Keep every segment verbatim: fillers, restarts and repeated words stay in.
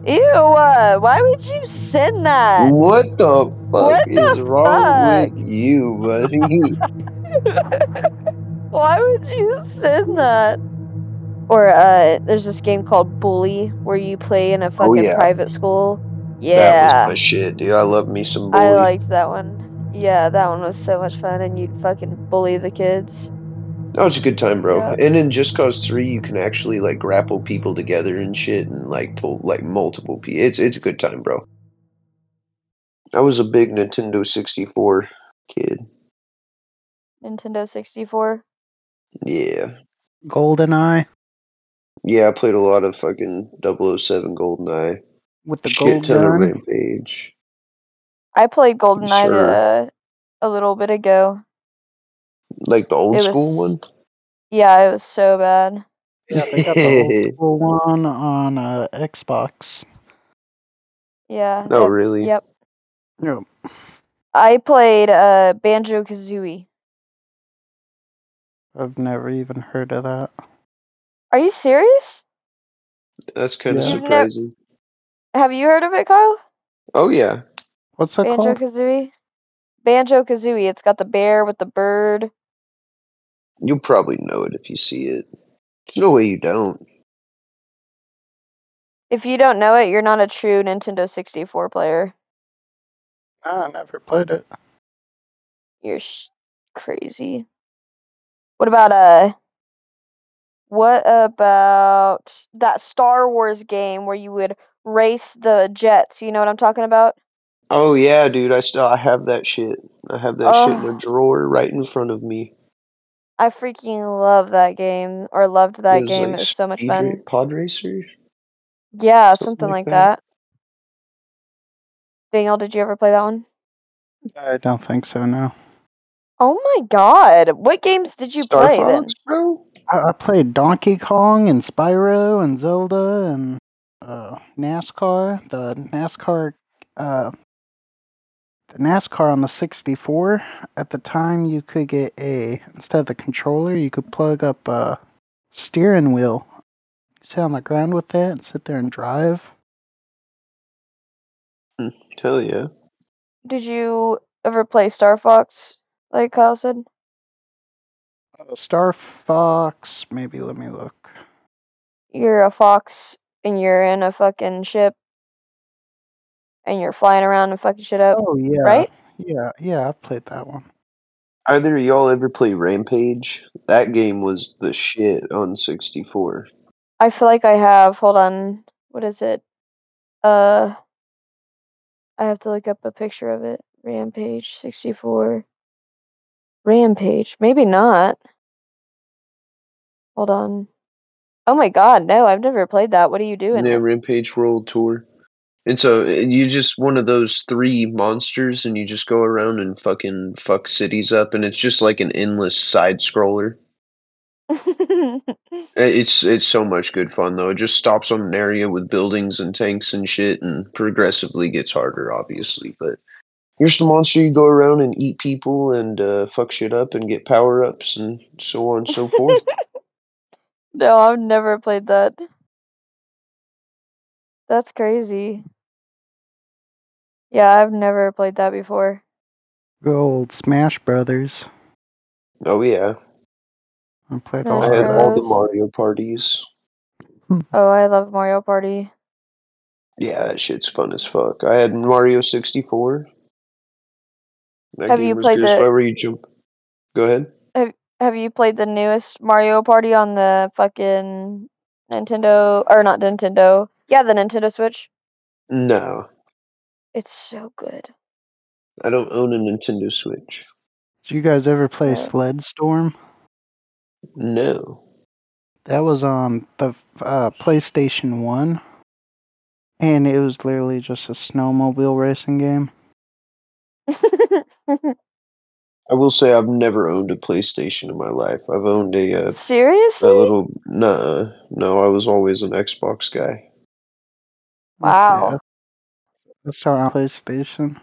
Ew, uh, why would you send that? What the fuck What is the wrong fuck? with you, buddy? Why would you send that? Or, uh, there's this game called Bully, where you play in a fucking Oh, yeah. private school. That Yeah. was my shit, dude. I love me some I Bully. liked that one. Yeah, that one was so much fun, and you'd fucking bully the kids. That was a good time, bro. Yeah. And in Just Cause three, you can actually like grapple people together and shit, and like pull like multiple people. It's it's a good time, bro. I was a big Nintendo sixty-four kid. Nintendo sixty-four. Yeah, GoldenEye yeah. I played a lot of fucking double oh seven GoldenEye. with the Shit gold ton of gun. Rampage. I played GoldenEye Sure. uh, a little bit ago. Like the old It school was- one. Yeah, it was so bad. Yeah, they got the old school one on uh, Xbox. Yeah. Oh, it- really? Yep. Yep. I played uh, Banjo-Kazooie. I've never even heard of that. Are you serious? That's kind of Yeah. You've nev- surprising. Have you heard of it, Kyle? Oh yeah. What's that called? Banjo-Kazooie? Banjo-Kazooie. It's got the bear with the bird. You'll probably know it if you see it. There's no way you don't. If you don't know it, you're not a true Nintendo sixty-four player. I never played it. You're sh- crazy. What about uh? What about that Star Wars game where you would race the jets? You know what I'm talking about? Oh yeah, dude. I still I have that shit. I have that shit in a Ugh. drawer right in front of me. I freaking love that game, or loved that It was game. like It was so much Speed fun. Ra- Pod Racer. Yeah, something something like like that. that. Daniel, did you ever play that one? I don't think so, no. Oh my god. What games did you Star play Fox, then? bro. I, I played Donkey Kong and Spyro and Zelda and uh, NASCAR. The NASCAR, uh, the NASCAR on the sixty-four. At the time, you could get a instead of the controller, you could plug up a steering wheel. Sit on the ground with that and sit there and drive. Hmm, hell yeah. Did you ever play Star Fox, like Kyle said? Uh, Star Fox. Maybe let me look. You're a fox and you're in a fucking ship and you're flying around and fucking shit up, Oh yeah, right? yeah, yeah. I played that one. Either of y'all ever play Rampage? That game was the shit on sixty-four. I feel like I have. Hold on. What is it? Uh, I have to look up a picture of it. Rampage sixty-four. Rampage. Maybe not. Hold on. Oh my god, no, I've never played that. What do you do in Yeah, it? Rampage World Tour. And so you just one of those three monsters, and you just go around and fucking fuck cities up, and it's just like an endless side scroller. It's it's so much good fun though. It just stops on an area with buildings and tanks and shit, and progressively gets harder, obviously. But you're just a monster. You go around and eat people and uh, fuck shit up and get power ups and so on and so forth. No, I've never played that. That's crazy. Yeah, I've never played that before. Good old Smash Brothers. Oh yeah, I played Smash a I lot had of all the Bros. Mario parties. Oh, I love Mario Party. Yeah, that shit's fun as fuck. I had Mario sixty-four. That Have game you was played good. It's the where you jump. Go ahead. have Have you played the newest Mario Party on the fucking Nintendo or not Nintendo? Yeah, the Nintendo Switch. No, It's so good. I don't own a Nintendo Switch. Did you guys ever play Yeah. Sled Storm? No. That was on the uh, PlayStation one, and it was literally just a snowmobile racing game. I will say I've never owned a PlayStation in my life. I've owned a uh, Seriously? a little. Nah, no, I was always an Xbox guy. Wow. I started on PlayStation.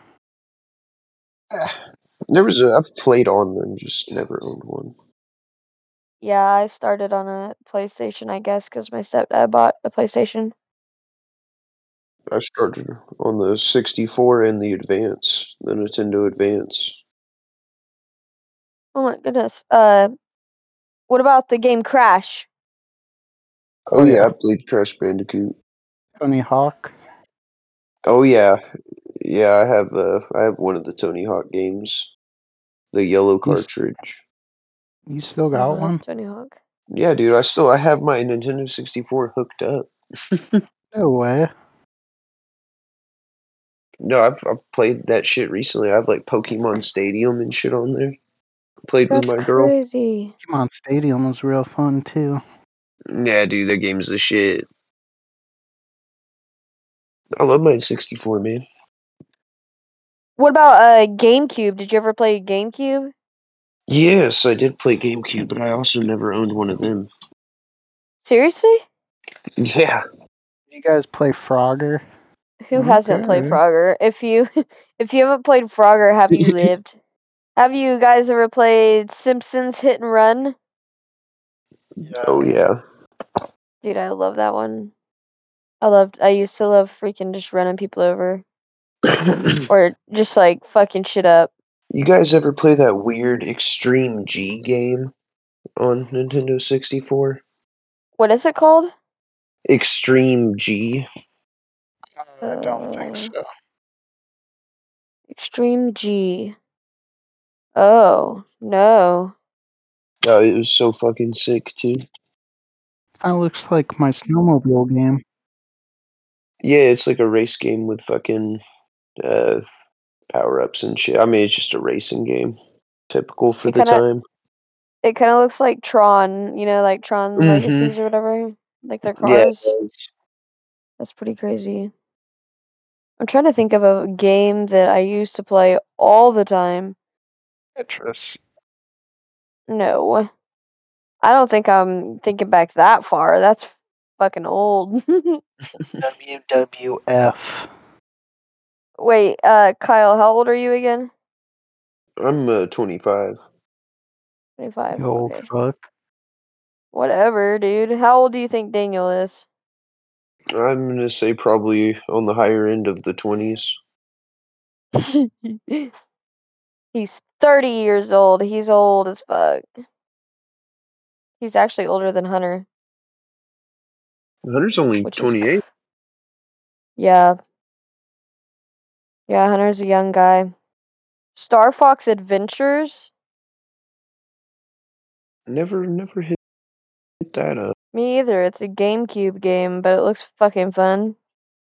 There was a. I've played on them, just never owned one. Yeah, I started on a PlayStation, I guess, because my stepdad bought the PlayStation. I started on the sixty-four and the Advance, the Nintendo Advance. Oh my goodness. Uh, what about the game Crash? Oh, Oh, yeah, yeah. I played Crash Bandicoot. Tony Hawk. Oh yeah, yeah. I have uh, I have one of the Tony Hawk games, the yellow You, s- cartridge. you still I got love one? Tony Hawk. Yeah, dude. I still I have my Nintendo sixty-four hooked up. No way. No, I've I've played that shit recently. I have like Pokemon Stadium and shit on there. Played with That's my girl. crazy. Pokemon Stadium was real fun too. Yeah, dude, that game's the shit. I love my sixty-four, man. What about uh GameCube? Did you ever play GameCube? Yes, I did play GameCube, but I also never owned one of them. Seriously? Yeah. You guys play Frogger? Who hasn't played Okay. Frogger? If you if you haven't played Frogger, have you lived? Have you guys ever played Simpsons Hit and Run? Oh yeah. Dude, I love that one. I loved I used to love freaking just running people over or just like fucking shit up. You guys ever play that weird Extreme G game on Nintendo sixty-four? What is it called? Extreme G. I don't think Uh, so. Extreme G. Oh, no. Oh, it was so fucking sick too. Kind of looks like my snowmobile game. Yeah, it's like a race game with fucking uh, power ups and shit. I mean, it's just a racing game, typical for It the kind of time. it kind of looks like Tron, you know, like Tron Mm-hmm. Legacies or whatever, like their Yeah. it cars. does. That's pretty crazy. I'm trying to think of a game that I used to play all the time. Tetris. No. I don't think I'm thinking back that far. That's fucking old. W W F. Wait, uh, Kyle, how old are you again? I'm uh, twenty-five. twenty-five. You old Okay. fuck. Whatever, dude. How old do you think Daniel is? I'm gonna say probably on the higher end of the twenties. He's thirty years old. He's old as fuck. He's actually older than Hunter, Hunter's only which is cr- twenty-eight. yeah. Yeah, Hunter's a young guy. Star Fox Adventures? Never, never hit that up. Me either. It's a GameCube game, but it looks fucking fun.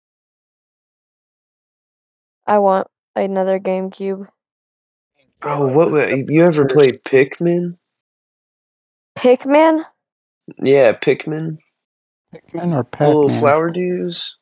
I want another GameCube. Oh, what? wa- You ever play Pikmin? Pikmin? Yeah, Pikmin. Pikmin or The little Pac-Man? flower dudes.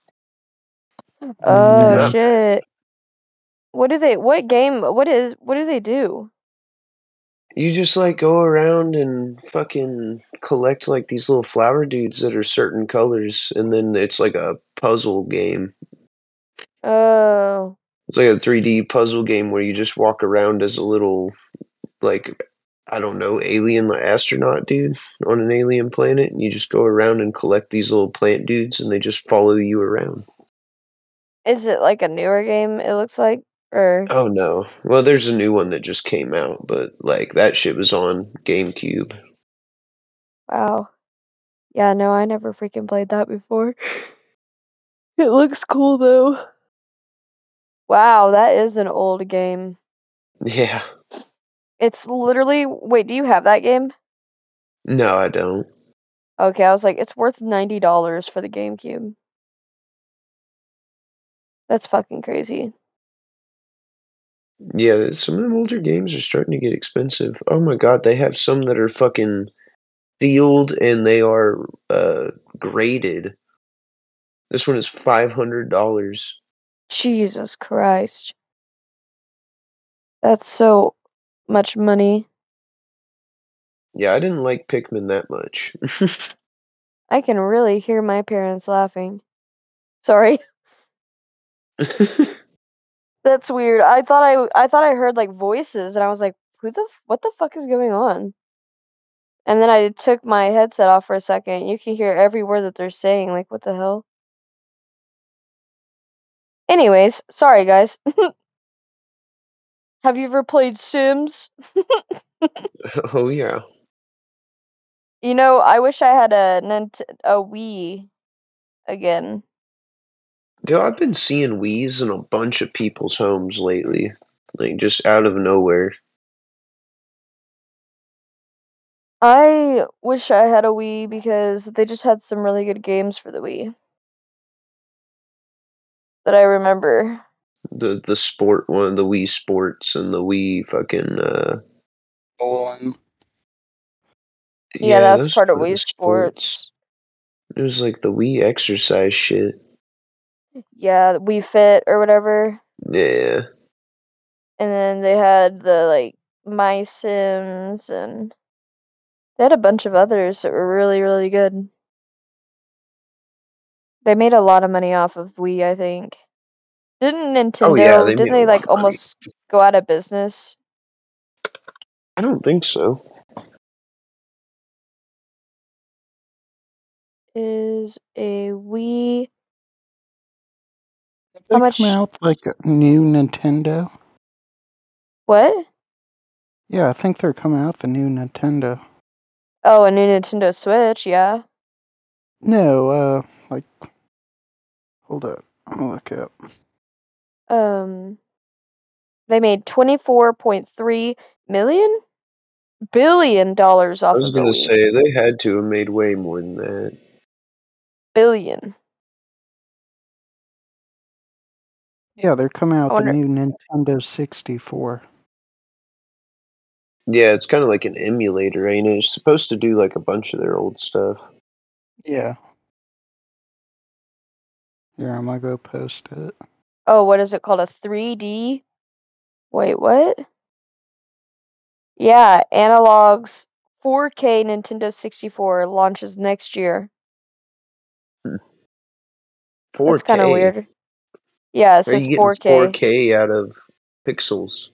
Oh No. shit. What do they what game what is what do they do? You just like go around and fucking collect like these little flower dudes that are certain colors, and then it's like a puzzle game. Oh. It's like a three D puzzle game where you just walk around as a little, like, I don't know, alien like astronaut dude on an alien planet, and you just go around and collect these little plant dudes, and they just follow you around. Is it like a newer game it looks like? Or Oh no. Well, there's a new one that just came out, but like that shit was on GameCube. wow. Yeah, no, I never freaking played that before. It looks cool though. Wow, that is an old game. Yeah. It's literally wait, do you have that game? No, I don't. Okay, I was like, it's worth ninety dollars for the GameCube. That's fucking crazy. Yeah, some of them older games are starting to get expensive. Oh my god, they have some that are fucking sealed and they are uh graded. This one is five hundred dollars. Jesus Christ. That's so much money. Yeah, I didn't like Pikmin that much. I can really hear my parents laughing. Sorry. That's weird. I thought I I thought I heard like voices and I was like, who the f- what the fuck is going on? And then I took my headset off for a second. You can hear every word that they're saying. Like, what the hell? Anyways, sorry guys. Have you ever played Sims? Oh yeah. You know, I wish I had a Nint- a Wii again. Dude, I've been seeing Wii's in a bunch of people's homes lately. Like, just out of nowhere. I wish I had a Wii because they just had some really good games for the Wii that I remember. The the sport one, the Wii Sports and the Wii fucking uh Bowling. Yeah, yeah, that's that's part of part of the Wii sports. Sports. It was like the Wii exercise shit. Yeah, Wii Fit or whatever. Yeah. And then they had the like My Sims, and they had a bunch of others that were really, really good. They made a lot of money off of Wii, I think. Didn't Nintendo, Oh yeah, they didn't made a they lot like of money. almost go out of business? I don't think so. Is a Wii Did they how much come out with, like a new Nintendo? what? Yeah, I think they're coming out with a new Nintendo. Oh, a new Nintendo Switch, yeah. No, uh, like, hold up, I'm gonna look it up. Um they made twenty-four point three million billion dollars I off was of the gonna Wii. say they had to have made way more than that. Billion. Yeah, they're coming out I with a wonder new Nintendo sixty-four. Yeah, it's kind of like an emulator, ain't it? It's supposed to do like a bunch of their old stuff. Yeah. Here, I'm gonna go post it. oh, what is it called? A three D? Wait, what? Yeah, Analog's four K Nintendo sixty-four launches next year. four That's kind of K. weird. Yeah, it Are you says getting four K. four K out of pixels?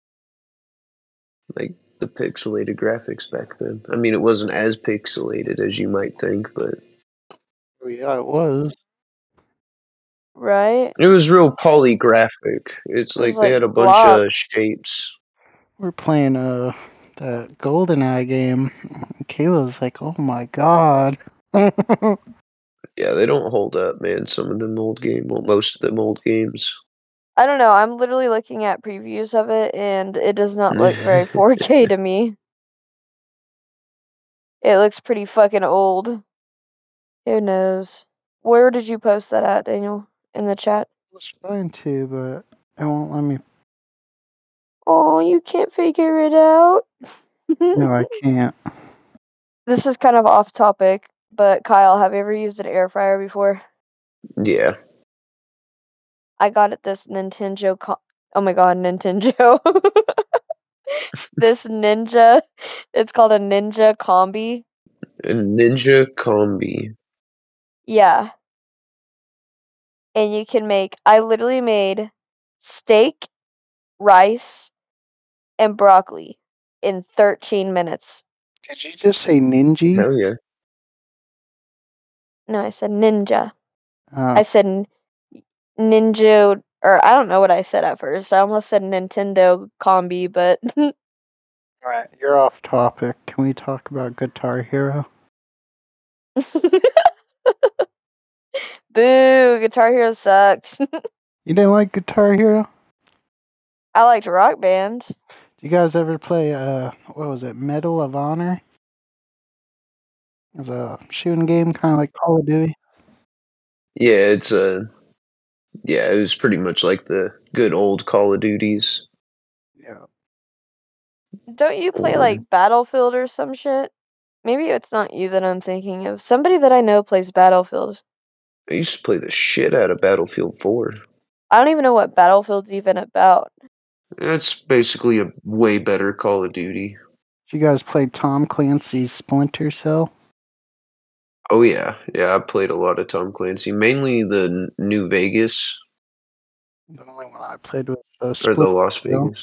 Like the pixelated graphics back then. I mean, it wasn't as pixelated as you might think, but Oh, yeah, it was. Right? it was real polygraphic. It's It was like they like had a bunch blobs. of shapes. We're playing uh that GoldenEye game. Kayla's like, oh my god. Yeah, they don't hold up, man. Some of them old game, well, most of them old games. I don't know. I'm literally looking at previews of it, and it does not look very four K to me. It looks pretty fucking old. Who knows? Where did you post that at, Daniel? In the chat? I was trying to, but it won't let me. Oh, you can't figure it out? No, I can't. This is kind of off topic, but Kyle, have you ever used an air fryer before? Yeah. I got it this Nintendo. Co- oh my god, Nintendo. This Ninja. It's called a Ninja Combi. A Ninja Combi. Yeah. And you can make. I literally made steak, rice, and broccoli in thirteen minutes. Did you just say ninja? Hell yeah. No, I said ninja. Oh, I said n- ninja, or I don't know what I said at first. I almost said Nintendo Combi, but alright, you're off topic. Can we talk about Guitar Hero? boo, Guitar Hero sucks. You didn't like Guitar Hero? I liked Rock Band. Did you guys ever play, uh, what was it, Medal of Honor? It was a shooting game, kind of like Call of Duty. Yeah, it's a. Yeah, it was pretty much like the good old Call of Duties. Yeah. Don't you play Or like Battlefield or some shit? Maybe it's not you that I'm thinking of. Somebody that I know plays Battlefield. I used to play the shit out of Battlefield four. I don't even know what Battlefield's even about. That's basically a way better Call of Duty. Did you guys play Tom Clancy's Splinter Cell? Oh yeah, yeah. I played a lot of Tom Clancy, mainly the N- New Vegas The only one I played was uh, or the Splinter Las Cell. Vegas.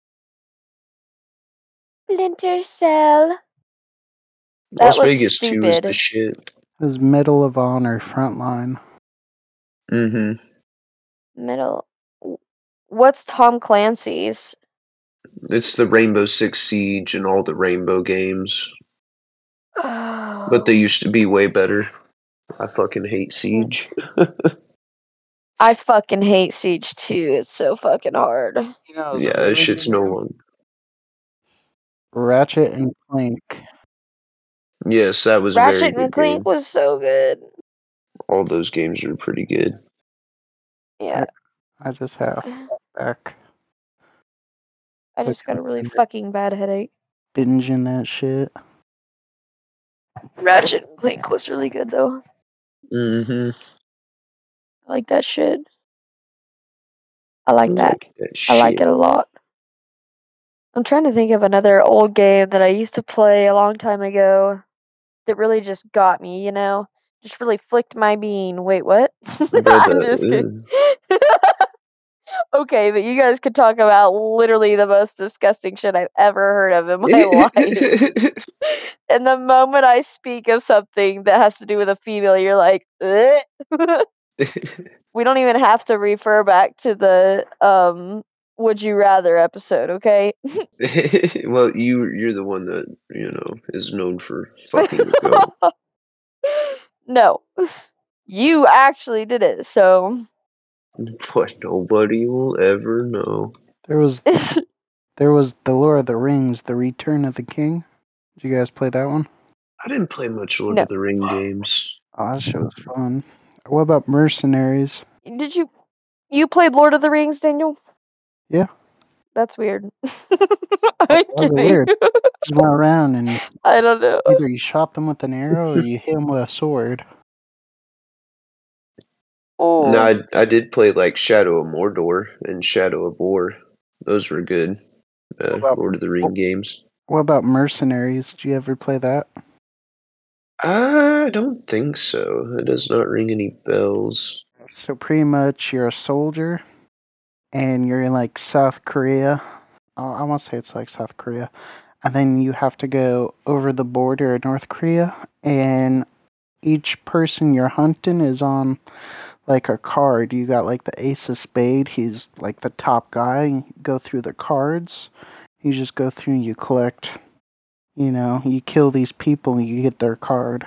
Splinter Cell. That Las looks Vegas two is the stupid. shit. It was Medal of Honor Frontline. Mm-hmm. Middle. What's Tom Clancy's? It's the Rainbow Six Siege and all the Rainbow games, but they Oh, used to be way better. I fucking hate Siege. I fucking hate Siege too. It's so fucking hard. You know, it was a Yeah, that really shit's good no game. long. Ratchet and Clank. Yes, that was a very Ratchet good and Clank game. was so good. All those games are pretty good. Yeah. I just have back I just got a really fucking bad headache. binging that shit. Ratchet and Clank was really good though. Mm-hmm. I like that shit. I like that. Like that I like shit. it a lot. I'm trying to think of another old game that I used to play a long time ago that really just got me, you know? Just really flicked my bean. Wait, what? I'm Brother, just kidding. ugh. Okay, but you guys could talk about literally the most disgusting shit I've ever heard of in my life. And the moment I speak of something that has to do with a female, you're like, "Ugh." We don't even have to refer back to the um would you rather episode, okay? Well, you you're the one that, you know, is known for fucking a goat. No. You actually did it, so But nobody will ever know. There was there was The Lord of the Rings, The Return of the King. Did you guys play that one? I didn't play much Lord No. of the Ring games. Oh, that shit was fun. What about Mercenaries? Did you you played Lord of the Rings, Daniel? Yeah. That's weird. I'm Why is it kidding. weird? Just went around and I don't know. either you shot them with an arrow or you hit them with a sword. Oh. No, I, I did play like Shadow of Mordor and Shadow of War. Those were good. Uh, What about- Lord of the Ring games. What about Mercenaries? Did you ever play that? I don't think so. It does not ring any bells. So pretty much you're a soldier and you're in like South Korea. Oh, I want to say it's like South Korea. And then you have to go over the border of North Korea, and each person you're hunting is on like a card. You got like the Ace of Spade. He's like the top guy. You go through the cards. You just go through and you collect. You know, you kill these people and you get their card.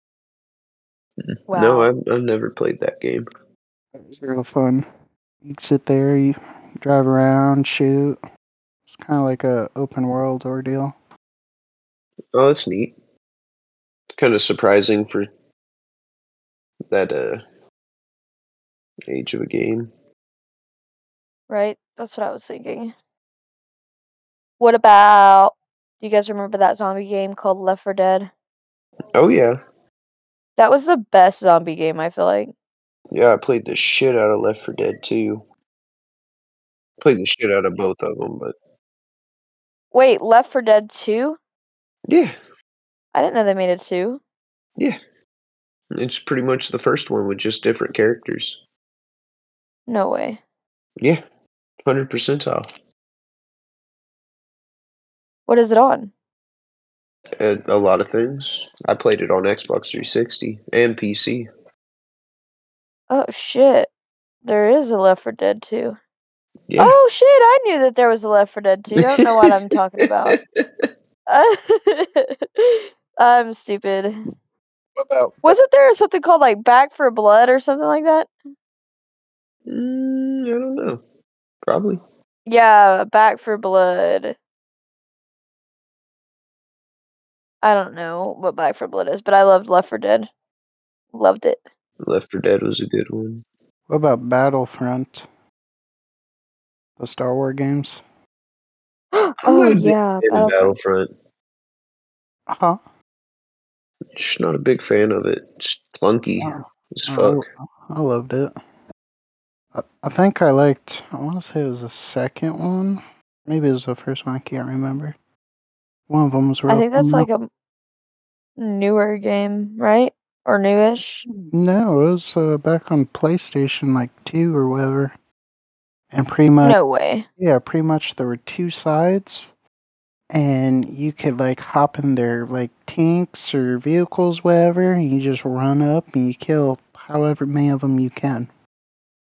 Wow. No, I've, I've never played that game. It was real fun. You sit there, you drive around, shoot. It's kind of like a open world ordeal. Oh, that's neat. It's kind of surprising for that uh, age of a game. Right? That's what I was thinking. What about do you guys remember that zombie game called Left four Dead? Oh, yeah. That was the best zombie game, I feel like. Yeah, I played the shit out of Left four Dead too. Played the shit out of both of them, but Wait, Left four Dead two? yeah, I didn't know they made a two. yeah. It's pretty much the first one with just different characters. No way. Yeah, one hundred percentile. What is it on? Uh, a lot of things. I played it on Xbox three sixty and P C. Oh shit. There is a Left four Dead two. Yeah. Oh shit, I knew that there was a Left four Dead two. I don't know what I'm talking about. I'm stupid. What about Wasn't there something called like Back for Blood or something like that? Mm, I don't know. Probably. Yeah, Back for Blood. I don't know what Back for Blood is, but I loved Left four Dead. Loved it. Left four Dead was a good one. what about Battlefront? The Star Wars games? I'm Oh not a big yeah, fan of Battlefront. Battlefront. Uh-huh. Just not a big fan of it. It's clunky Oh, as I, fuck. I loved it. I, I think I liked, I want to say it was the second one. Maybe it was the first one, I can't remember. One of them was real I think that's fun, like a newer game, right? Or newish. though. No, it was uh, back on PlayStation, like two or whatever. And pretty much, No way. yeah, pretty much there were two sides. And you could like hop in their like tanks or vehicles, whatever, and you just run up and you kill however many of them you can.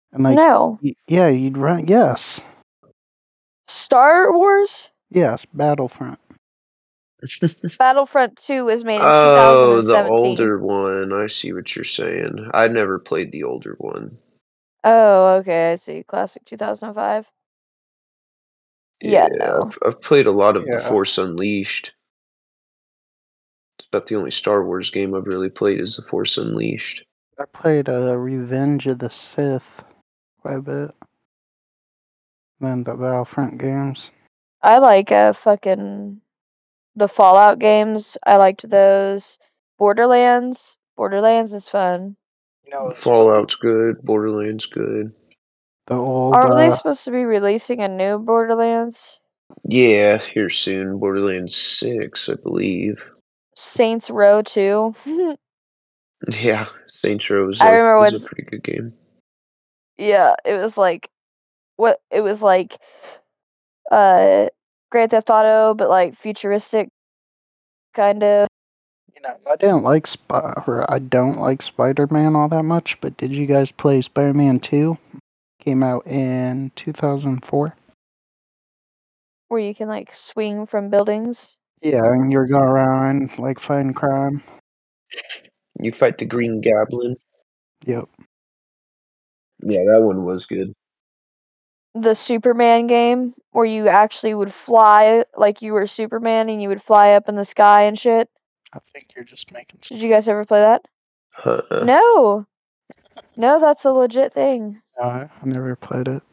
And like, No. y- yeah, you'd run. Yes, Star Wars? yes, Battlefront. Battlefront two was made in Oh, the two thousand seventeen. older one. I see what you're saying. I never played the older one. Oh, okay, I see. Classic two thousand five. Yeah, no. I've, I've played a lot of The Yeah. Force Unleashed. It's about the only Star Wars game I've really played is The Force Unleashed. I played uh, Revenge of the Sith quite a bit. Then the Battlefront games. I like uh fucking the Fallout games. I liked those. Borderlands. Borderlands is fun. You know, it's Fallout's good. Borderlands good. the old. Aren't they Uh, supposed to be releasing a new Borderlands? Yeah, here soon. Borderlands six, I believe. Saints Row two. Yeah, Saints Row is I a, remember is when- a pretty good game. Yeah, it was like what it was like uh Grand Theft Auto, but like futuristic kind of. you know, I didn't like Sp- or I don't like Spider-Man all that much. But did you guys play Spider-Man two? Came out in two thousand four. Where you can like swing from buildings. Yeah, and you're going around like fighting crime. You fight the Green Goblin. Yep. Yeah, that one was good. The Superman game where you actually would fly like you were Superman and you would fly up in the sky and shit. I think you're just making. Did you guys ever play that? Uh, No. No, that's a legit thing. No, I, I never played it.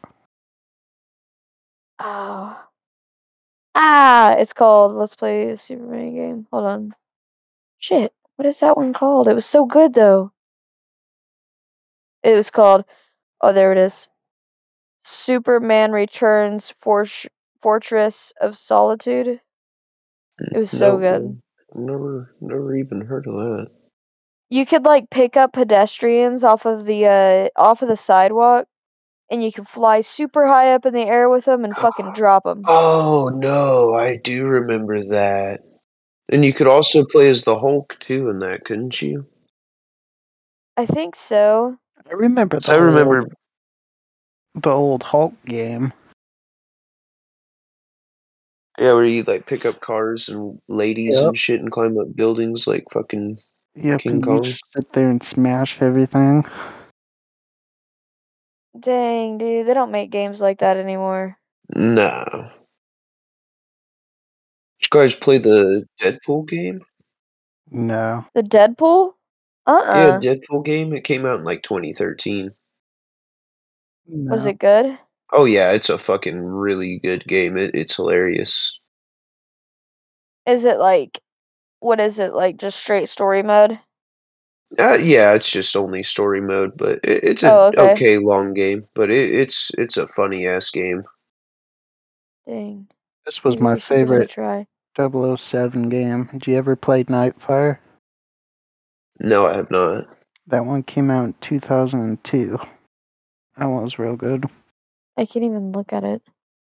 Oh. Ah, it's called Let's Play a Superman game. Hold on. Shit, what is that one called? It was so good though. It was called, oh, there it is. Superman Returns For- Fortress of Solitude. It was so no, good. Never, never even heard of that. You could like pick up pedestrians off of the uh off of the sidewalk, and you could fly super high up in the air with them and fucking drop them. Oh no, I do remember that. And you could also play as the Hulk too in that, couldn't you? I think so. I remember the. So I remember. old, the old Hulk game. Yeah, where you like pick up cars and ladies Yep. and shit and climb up buildings like fucking Yep, King and Kong. you just sit there and smash everything. Dang, dude, they don't make games like that anymore. Nah. Did you guys play the Deadpool game? No. The Deadpool? Uh-uh. Yeah, Deadpool game. It came out in like twenty thirteen. no. Was it good? Oh yeah, it's a fucking really good game. It, it's hilarious. Is it like, what is it, like just straight story mode? Uh, yeah, it's just only story mode, but it, it's a Oh, okay. okay long game. But it, it's it's a funny ass game. Dang. This was Maybe my we should give it a favorite try. double oh seven game. Did you ever play Nightfire? No, I have not. That one came out in two thousand two. That one was real good. I can't even look at it.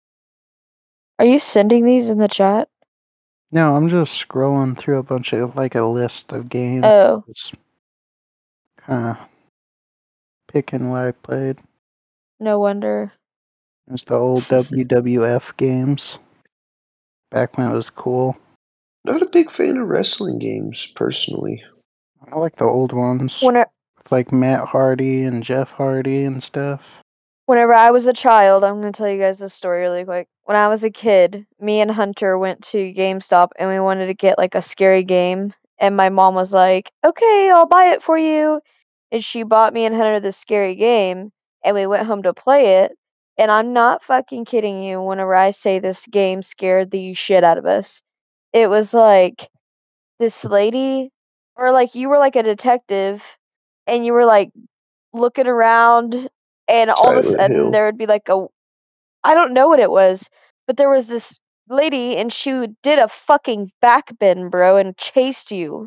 Are you sending these in the chat? No, I'm just scrolling through a bunch of, like, a list of games. Oh, Just kind of picking what I played. no wonder. There's the old W W F games. Back when it was cool. Not a big fan of wrestling games, personally. I like the old ones. When I, With, like, Matt Hardy and Jeff Hardy and stuff. whenever I was a child, I'm going to tell you guys this story really quick. When I was a kid, me and Hunter went to GameStop and we wanted to get like a scary game. And my mom was like, okay, I'll buy it for you. And she bought me and Hunter this scary game. And we went home to play it. And I'm not fucking kidding you whenever I say this game scared the shit out of us. It was like this lady, or like you were like a detective and you were like looking around, and all of a Silent sudden Hill. there would be like a, I don't know what it was, but there was this lady and she did a fucking backbend, bro, and chased you.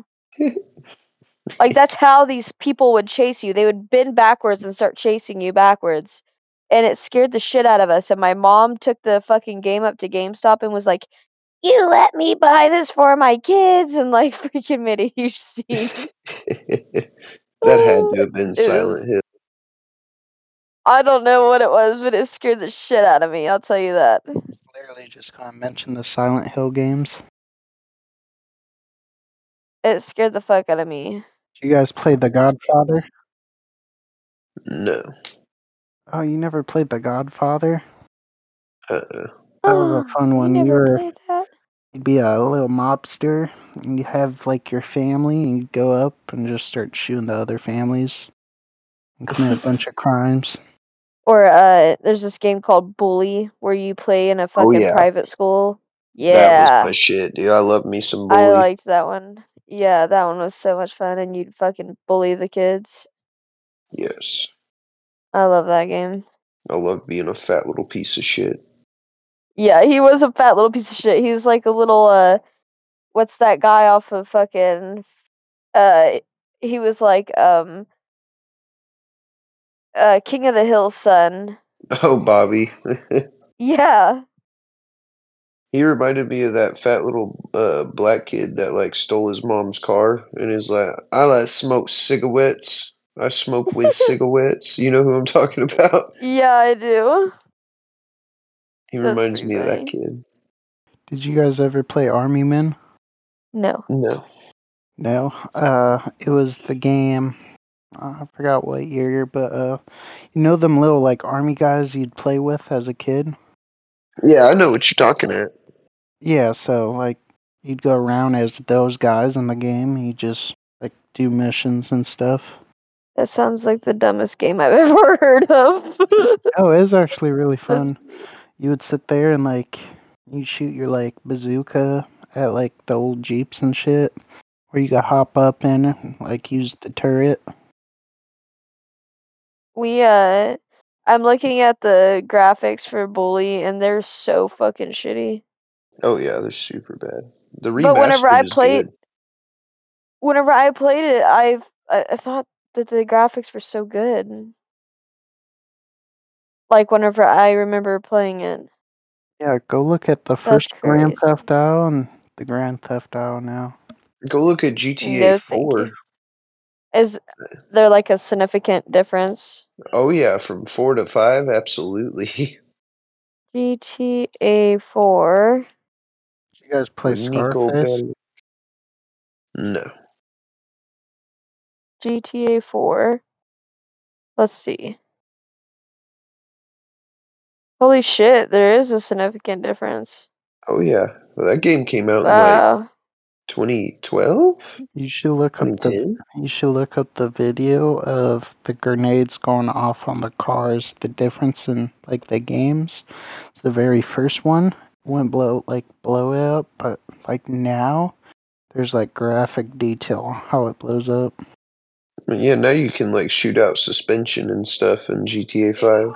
Like that's how these people would chase you. They would bend backwards and start chasing you backwards. And it scared the shit out of us. And my mom took the fucking game up to GameStop and was like, you let me buy this for my kids, and like freaking made a huge scene. That had to have been It was- Silent Hill. I don't know what it was, but it scared the shit out of me. I'll tell you that. Literally just gonna mention the Silent Hill games. It scared the fuck out of me. You guys played The Godfather? No. Oh, you never played The Godfather? Uh-uh. That was a fun You one. You never were played that? you'd be a little mobster, and you have like your family, and you'd go up and just start shooting the other families and commit a bunch of crimes. Or uh, there's this game called Bully where you play in a Oh fucking yeah, private school. that was Yeah, my shit, dude. I love me some I Bully. liked that one. Yeah, that one was so much fun, and you'd fucking bully the kids. Yes. I love that game. I love being a fat little piece of shit. Yeah, he was a fat little piece of shit. He was like a little uh, what's that guy off of fucking uh, he was like um uh King of the Hill son. Oh, Bobby. Yeah. He reminded me of that fat little uh, black kid that like stole his mom's car and is like, I like smoke cigarettes. I smoke with cigarettes. You know who I'm talking about? Yeah, I do. He That's reminds pretty me of that funny. kid. Did you guys ever play Army Men? No. No. No. Uh, it was the game. Uh, I forgot what year, but uh, you know them little like army guys you'd play with as a kid? Yeah, I know what you're talking at. Yeah, so like you'd go around as those guys in the game. You just like do missions and stuff. That sounds like the dumbest game I've ever heard of. Oh, it was actually really That's fun. You would sit there and like you shoot your like bazooka at like the old jeeps and shit, where you could hop up in and like use the turret. we uh I'm looking at the graphics for Bully and they're so fucking shitty. Oh yeah, they're super bad. The But whenever I remastered is played good. whenever I played it, I've I, I thought that the graphics were so good. Like whenever I remember playing it. Yeah, go look at the That's first Grand crazy. Theft Auto and the Grand Theft Auto now. Go look at G T A No, thank four. you. Is there like a significant difference? Oh yeah, from four to five, absolutely. G T A four. Did you guys play With Nico Scarface? Bellic. No. G T A four. Let's see. Holy shit, there is a significant difference. Oh yeah. Well, that game came out in like Wow. twenty twelve? You should look up the twenty ten? you should look up the video of the grenades going off on the cars. The difference in like the games. It's the very first one went blow like blow it up, but like now there's like graphic detail how it blows up. Yeah, now you can like shoot out suspension and stuff in G T A five.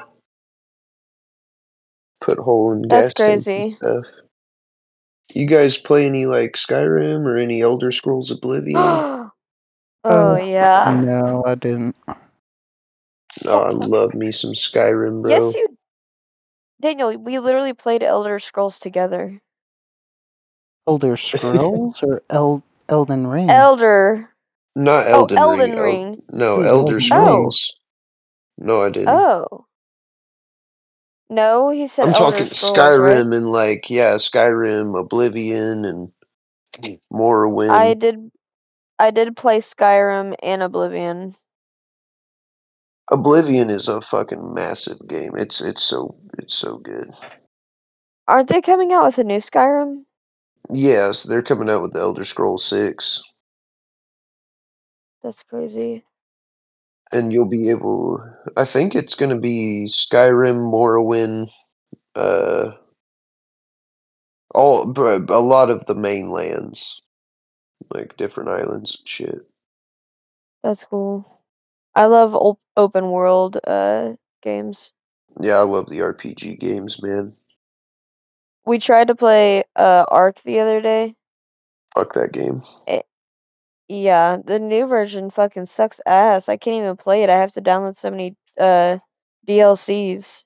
Put hole in That's gas tanks and crazy. stuff. You guys play any like Skyrim or any Elder Scrolls Oblivion? Oh Uh, yeah. no, I didn't. Oh, I love me some Skyrim, Yes, bro. you Daniel, we literally played Elder Scrolls together. Elder Scrolls or El Elden Ring? Elder. Not Oh, Elden Ring. Elden El- Ring. no, It was Elder Elden Ring. Oh. Scrolls. No, I didn't. Oh. No, he said I'm Elder talking Scrolls, Skyrim right? and like yeah, Skyrim, Oblivion, and Morrowind. I did I did play Skyrim and Oblivion. Oblivion is a fucking massive game. It's it's so it's so good. Aren't they coming out with a new Skyrim? Yes, they're coming out with the Elder Scrolls six. That's crazy. And you'll be able I think it's gonna be Skyrim, Morrowind, uh all br- a lot of the mainlands. Like different islands and shit. That's cool. I love op- open world uh games. Yeah, I love the R P G games, man. We tried to play uh Ark the other day. Fuck that game. It, yeah, the new version fucking sucks ass. I can't even play it. I have to download so many uh D L Cs.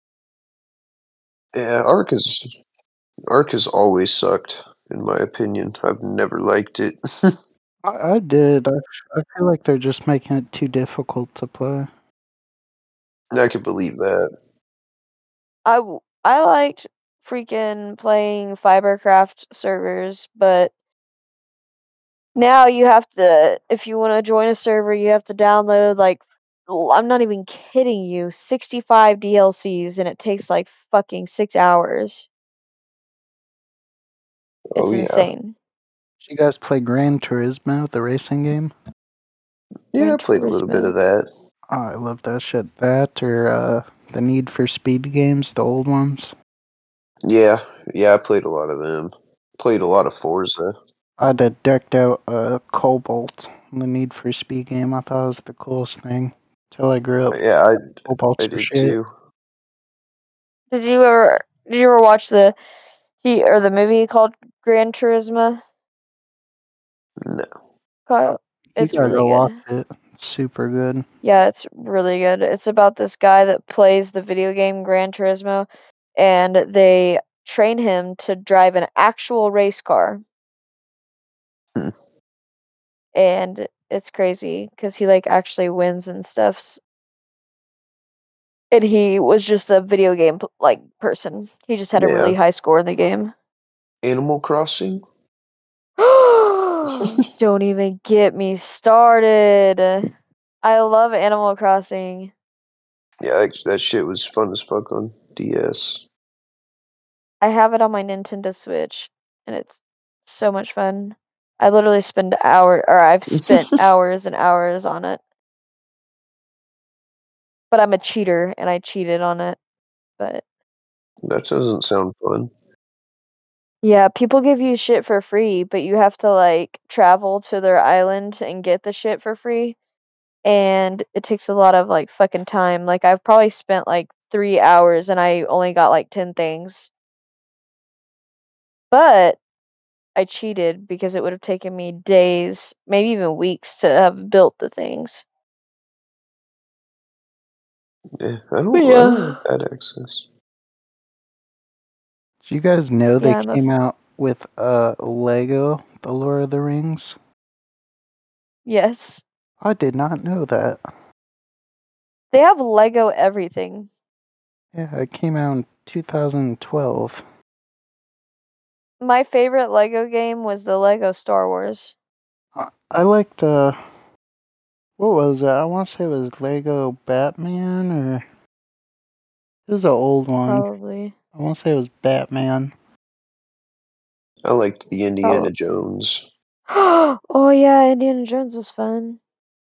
Yeah, Ark is Ark has always sucked, in my opinion. I've never liked it. I, I did. I, I feel like they're just making it too difficult to play. I could believe that. I w- I liked freaking playing Fibercraft servers, but now you have to, if you want to join a server, you have to download like, l- I'm not even kidding you, sixty-five D L Cs, and it takes like fucking six hours. It's Oh yeah. insane. Did you guys play Gran Turismo, the racing game? Yeah, I Gran played a little bit Turismo. of that. Oh, I love that shit. That or uh, the Need for Speed games, the old ones. Yeah, yeah, I played a lot of them. Played a lot of Forza. I had a decked out uh, Cobalt in the Need for Speed game. I thought it was the coolest thing. Till I grew up. Yeah, I Cobalt's I for did shit. too. Did you ever did you ever watch the he or the movie called Gran Turismo? No. Kyle? You It's gotta really go watch good. it. It's super good. Yeah, it's really good. It's about this guy that plays the video game Gran Turismo, and they train him to drive an actual race car. Hmm. And it's crazy because he like actually wins and stuff. s- And he was just a video game p- like person. He just had a Yeah. really high score in the game. Animal Crossing? Don't even get me started. I love Animal Crossing. Yeah, that, that shit was fun as fuck on D S. I have it on my Nintendo Switch, and it's so much fun. I literally spend hour or I've spent hours and hours on it. But I'm a cheater and I cheated on it. But That doesn't sound fun. yeah, people give you shit for free, but you have to like travel to their island and get the shit for free. And it takes a lot of like fucking time. Like I've probably spent like three hours and I only got like ten things. But I cheated because it would have taken me days, maybe even weeks to have built the things. Yeah, I don't, But I don't yeah. like that access. Did you guys know they Yeah, I'm a came f- out with uh, Lego, The Lord of the Rings? yes. I did not know that. They have Lego everything. Yeah, it came out in two thousand twelve. My favorite Lego game was the Lego Star Wars. I, I liked, uh, what was it? I want to say it was Lego Batman, or it was an old one. Probably. I want to say it was Batman. I liked the Indiana Probably. Jones. Oh yeah, Indiana Jones was fun.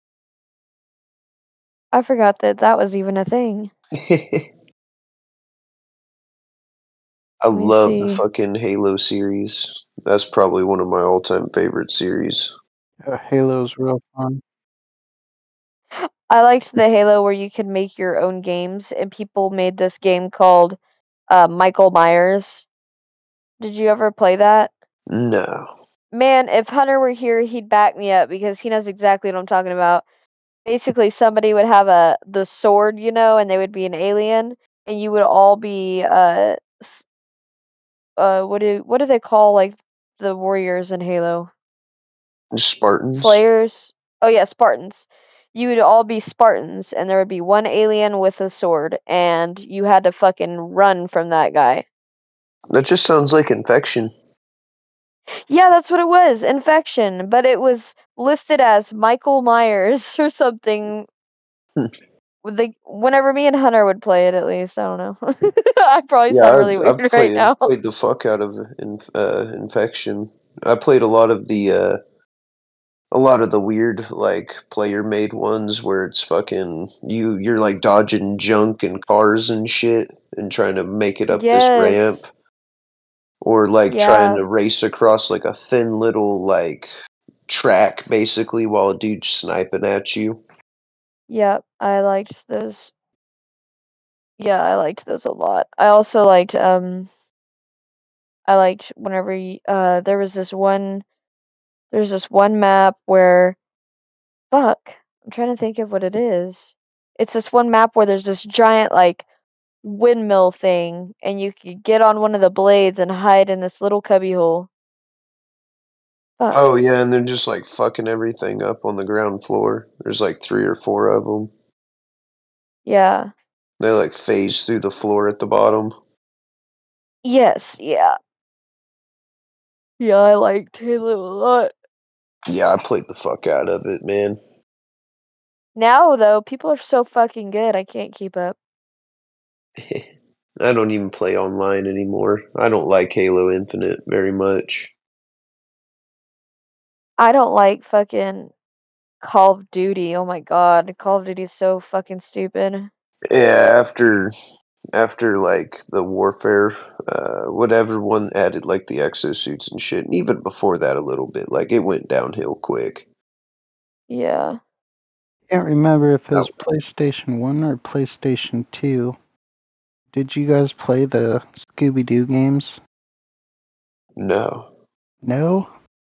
I forgot that that was even a thing. I Let me love the see. fucking Halo series. That's probably one of my all-time favorite series. Uh, Halo's real fun. I liked the Halo where you could make your own games, and people made this game called uh, Michael Myers. Did you ever play that? No. Man, if Hunter were here, he'd back me up because he knows exactly what I'm talking about. Basically, somebody would have a the sword, you know, and they would be an alien, and you would all be uh s- uh what do what do they call like the warriors in Halo? Spartans? Slayers? Oh yeah, Spartans. You would all be Spartans, and there would be one alien with a sword, and you had to fucking run from that guy. That just sounds like Infection. Yeah, that's what it was, Infection, but it was listed as Michael Myers or something. Hmm. Would they, whenever me and Hunter would play it, at least I don't know. I probably Yeah, sound I, really I've weird right played now. played the fuck out of in, uh, Infection. I played a lot of the uh, a lot of the weird like player made ones where it's fucking you you're like dodging junk and cars and shit and trying to make it up this ramp, Yes. or like trying Yeah. to race across like a thin little like track basically while a dude's sniping at you. Yep. I liked those. Yeah, I liked those a lot. I also liked um I liked whenever y uh there was this one there's this one map where fuck, I'm trying to think of what it is. It's this one map where there's this giant like windmill thing and you could get on one of the blades and hide in this little cubbyhole. Fuck. Oh yeah, and they're just like fucking everything up on the ground floor. There's like three or four of them. Yeah. They like phase through the floor at the bottom. Yes, yeah. Yeah, I liked Halo a lot. Yeah, I played the fuck out of it, man. Now though, people are so fucking good, I can't keep up. I don't even play online anymore. I don't like Halo Infinite very much. I don't like fucking Call of Duty. Oh my god, Call of Duty is so fucking stupid. Yeah, after after like the Warfare, uh, whatever one added like the exosuits and shit, and even before that a little bit, like it went downhill quick. Yeah. Can't remember if it Oh. was PlayStation one or PlayStation two. Did you guys play the Scooby-Doo games? No. No?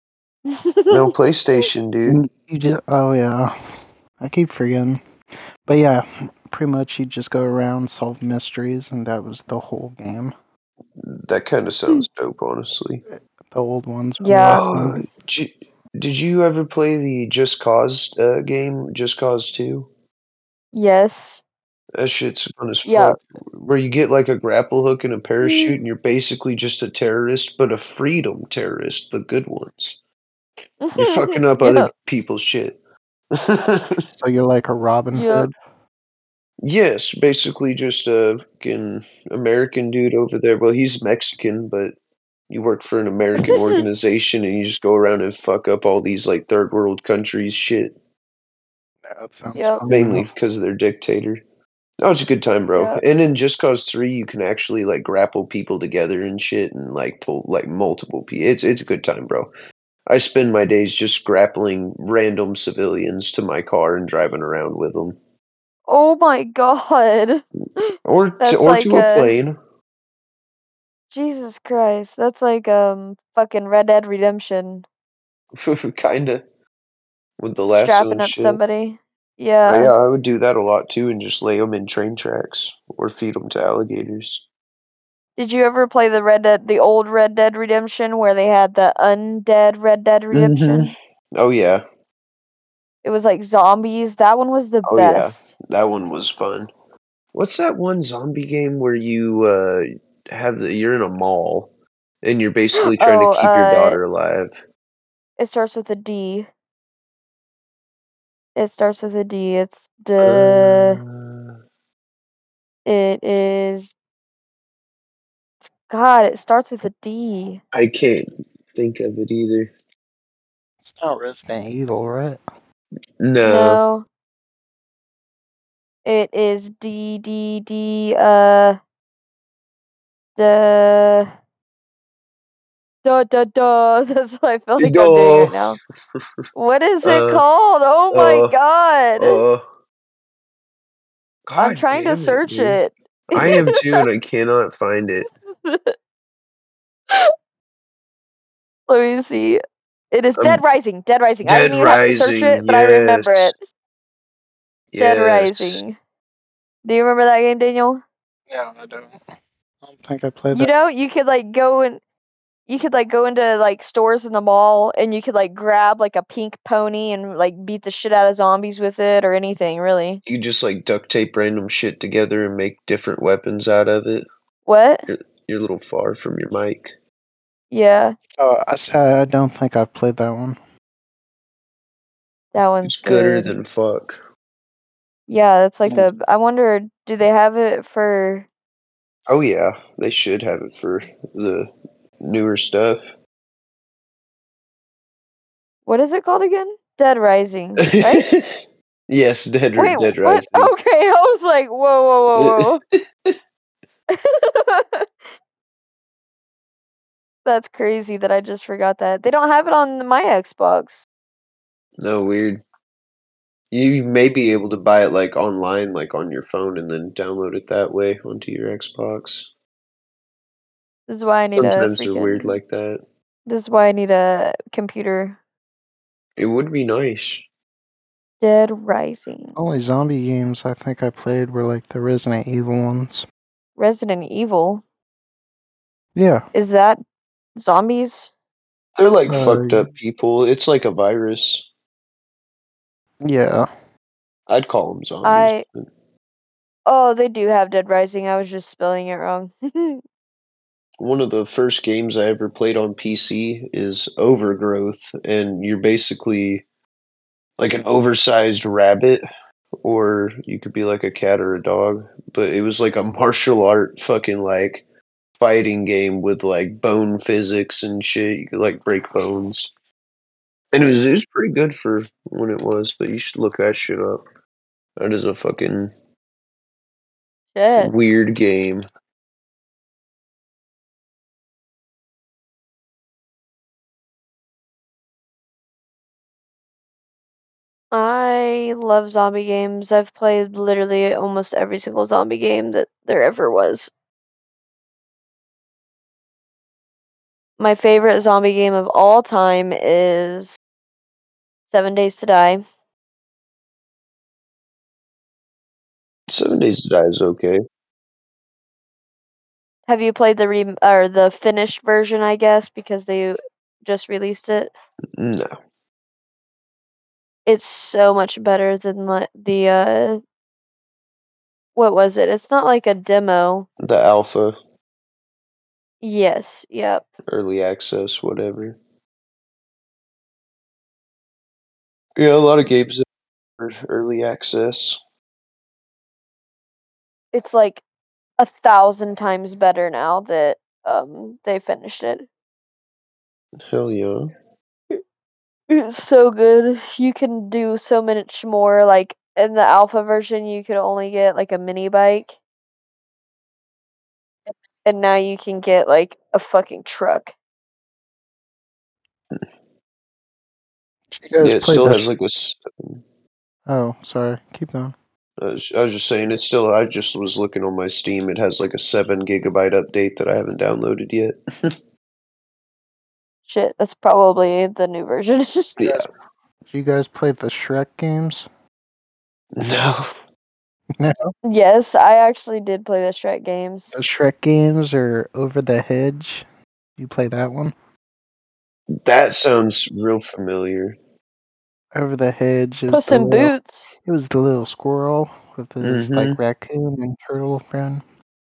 No PlayStation, dude. You just oh yeah. I keep forgetting. But yeah, pretty much you just go around, solve mysteries, and that was the whole game. That kind of sounds dope, honestly. The old ones were Yeah. more fun. Did you, did you ever play the Just Cause uh, game, Just Cause two? Yes. That shit's fun as Yeah. fuck. Where you get like a grapple hook and a parachute, and you're basically just a terrorist, but a freedom terrorist, the good ones. You're fucking up other Yep. people's shit. So you're like a Robin Yep. Hood. Yes, basically just a fucking American dude over there. Well, he's Mexican, but you work for an American organization and you just go around and fuck up all these like third world countries shit. That sounds Yep. fun Mainly enough. because of their dictator. Oh, it's a good time, bro. Yep. And in Just Cause three, you can actually like grapple people together and shit, and like pull like multiple people. It's it's a good time, bro. I spend my days just grappling random civilians to my car and driving around with them, Oh my god. or to, That's or like to a a plane. Jesus Christ. That's like um fucking Red Dead Redemption. Kinda with the lasso Strapping and up shit. somebody. Oh, Yeah. yeah, I would do that a lot too, and just lay them in train tracks or feed them to alligators. Did you ever play the Red Dead, the old Red Dead Redemption, where they had the undead Red Dead Redemption? Mm-hmm. Oh yeah. It was like zombies. That one was the Oh yeah. best. That one was fun. What's that one zombie game where you uh have the you're in a mall and you're basically trying Oh, to keep your uh, daughter alive? it starts with a D. It starts with a D. It's the. Uh, It is. God, it starts with a D. I can't think of it either. It's not Resident Evil, right? No. No. It is D D D. Uh, the. Duh duh duh. That's what I feel like I'm doing right now. What is it Uh, called? Oh my uh, god. uh, I'm God trying to damn it, search dude. it. I am too, and I cannot find it. Let me see. It is Um, Dead Rising. Dead Rising. I Dead didn't even have to search Rising, it, but I remember yes. it. Dead Yes. Rising. Do you remember that game, Daniel? Yeah, I don't. I don't think I played You that. know, you could like go and you could like go into like stores in the mall and you could like grab like a pink pony and like beat the shit out of zombies with it or anything, really. You just like duct tape random shit together and make different weapons out of it. What? You're, you're a little far from your mic. Yeah, Oh, I said I don't think I've played that one. that one's It's gooder good. than fuck. Yeah, that's like Nice. the. I wonder, do they have it for? Oh yeah, they should have it for the newer stuff. What is it called again? Dead Rising, right? Yes, Dead, Wait, Dead what? Rising. Okay, I was like, whoa, whoa, whoa, whoa. That's crazy that I just forgot that. They don't have it on my Xbox. No, weird. You may be able to buy it like online, like on your phone, and then download it that way onto your Xbox. This is why I need a Sometimes they're weird freaking. like that. This is why I need a computer. It would be nice. Dead Rising. Only zombie games I think I played were like the Resident Evil ones. Resident Evil. Yeah. Is that zombies? They're like Uh, fucked up people. It's like a virus. Yeah. I'd call them zombies. I Oh, they do have Dead Rising. I was just spelling it wrong. One of the first games I ever played on P C is Overgrowth, and you're basically like an oversized rabbit, or you could be like a cat or a dog. But it was like a martial art fucking like fighting game with like bone physics and shit. You could like break bones. And it was it was pretty good for when it was, but you should look that shit up. That is a fucking Shit. weird game. I love zombie games. I've played literally almost every single zombie game that there ever was. My favorite zombie game of all time is Seven Days to Die. Seven Days to Die is okay. Have you played the re- or the finished version, I guess, because they just released it? No. It's so much better than the, the uh what was it? It's not like a demo. The alpha, Yes, yep. early access, whatever. Yeah, a lot of games are early access. It's like a thousand times better now that um they finished it. Hell yeah. It's so good. You can do so much more. Like in the alpha version, you could only get like a mini bike, and now you can get like a fucking truck. You guys Yeah, it played still the has sh- like a. s- Oh, sorry. Keep going. I was, I was just saying, it's still. I just was looking on my Steam. It has like a seven gigabyte update that I haven't downloaded yet. Shit, that's probably the new version. Yeah. Do you guys play the Shrek games? No. No. Yes, I actually did play the Shrek games. The Shrek games are Over the Hedge. You play that one? That sounds real familiar. Over the Hedge. It was Puss the in little, Boots. it was the little squirrel with his like Mm-hmm. raccoon and turtle friend.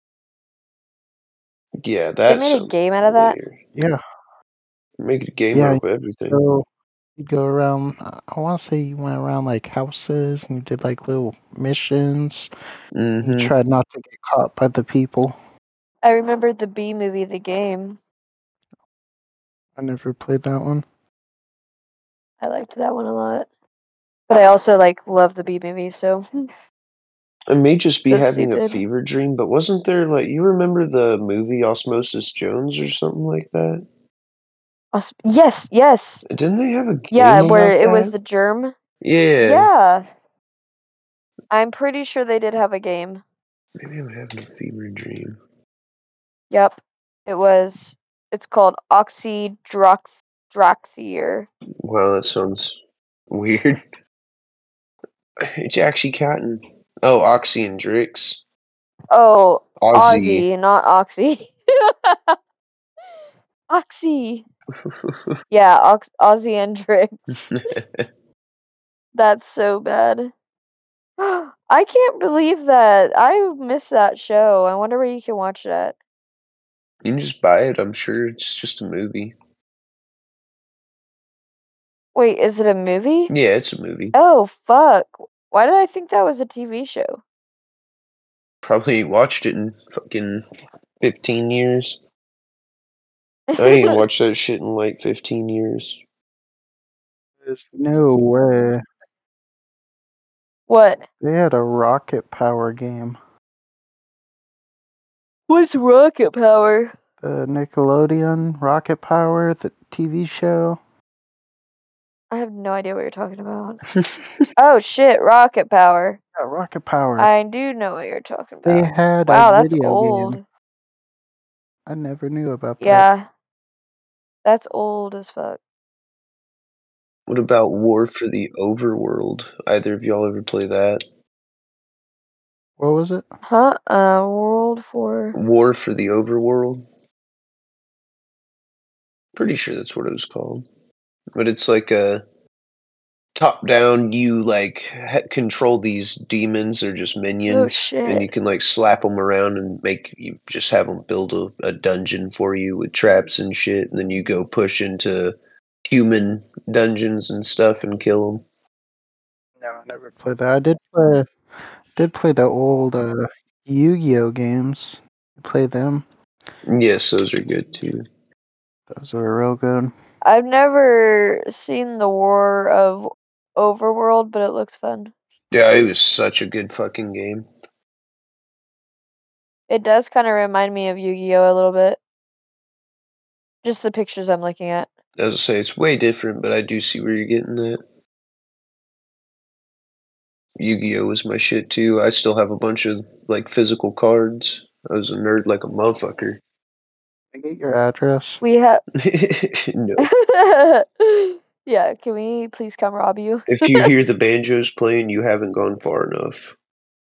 Yeah, They that made a sounds game out of that. familiar. Yeah. Make a game Yeah. out of everything. So you go around. I want to say you went around like houses and you did like little missions. Mm-hmm. You tried not to get caught by the people. I remember the B movie, the game. I never played that one. I liked that one a lot. But I also like love the B movie, so I may just be So having a stupid. fever dream, but wasn't there like you remember the movie Osmosis Jones or something like that? Os- yes, yes. Didn't they have a game Yeah, about where it that? was the germ. Yeah. Yeah. I'm pretty sure they did have a game. Maybe I'm having a fever dream. Yep. It was it's called Oxydroxyr. Wow, that sounds weird. Jaxie Cotton. Oh, Oxy and Drix. Oh, Ozzy. Ozzy, not Oxy. Oxy. Yeah, Ox- Ozzy and Drix. That's so bad. I can't believe that. I missed that show. I wonder where you can watch that. You can just buy it, I'm sure. It's just a movie. Wait, is it a movie? Yeah, it's a movie. Oh, fuck. Why did I think that was a T V show? Probably watched it in fucking fifteen years. I ain't watched that shit in like fifteen years. There's no way. What? They had a rocket power game. What's rocket power? The Nickelodeon Rocket Power, the T V show. I have no idea what you're talking about. Oh shit, rocket power. Yeah, Rocket Power. I do know what you're talking They about. had Wow, a that's video old. game. I never knew about that. Yeah. That's old as fuck. What about War for the Overworld? Either of y'all ever play that? What was it? Huh? Uh, World for War for the Overworld? Pretty sure that's what it was called. But it's like a top down. You like ha- control these demons. They're just Oh minions, and you shit. can like slap them around and make you just have them build a, a dungeon for you with traps and shit, and then you go push into human dungeons and stuff and kill them. No, I never played that. I did play did play the old uh, Yu-Gi-Oh games. You played them? Yes, those are good too. Those were real good. I've never seen the War of Overworld, but it looks fun. Yeah, it was such a good fucking game. It does kind of remind me of Yu-Gi-Oh a little bit. Just the pictures I'm looking at. As I say, it's way different, but I do see where you're getting at. Yu-Gi-Oh was my shit too. I still have a bunch of like physical cards. I was a nerd like a motherfucker. Can I get your address? We have. No. Yeah, can we please come rob you? If you hear the banjos playing, you haven't gone far enough.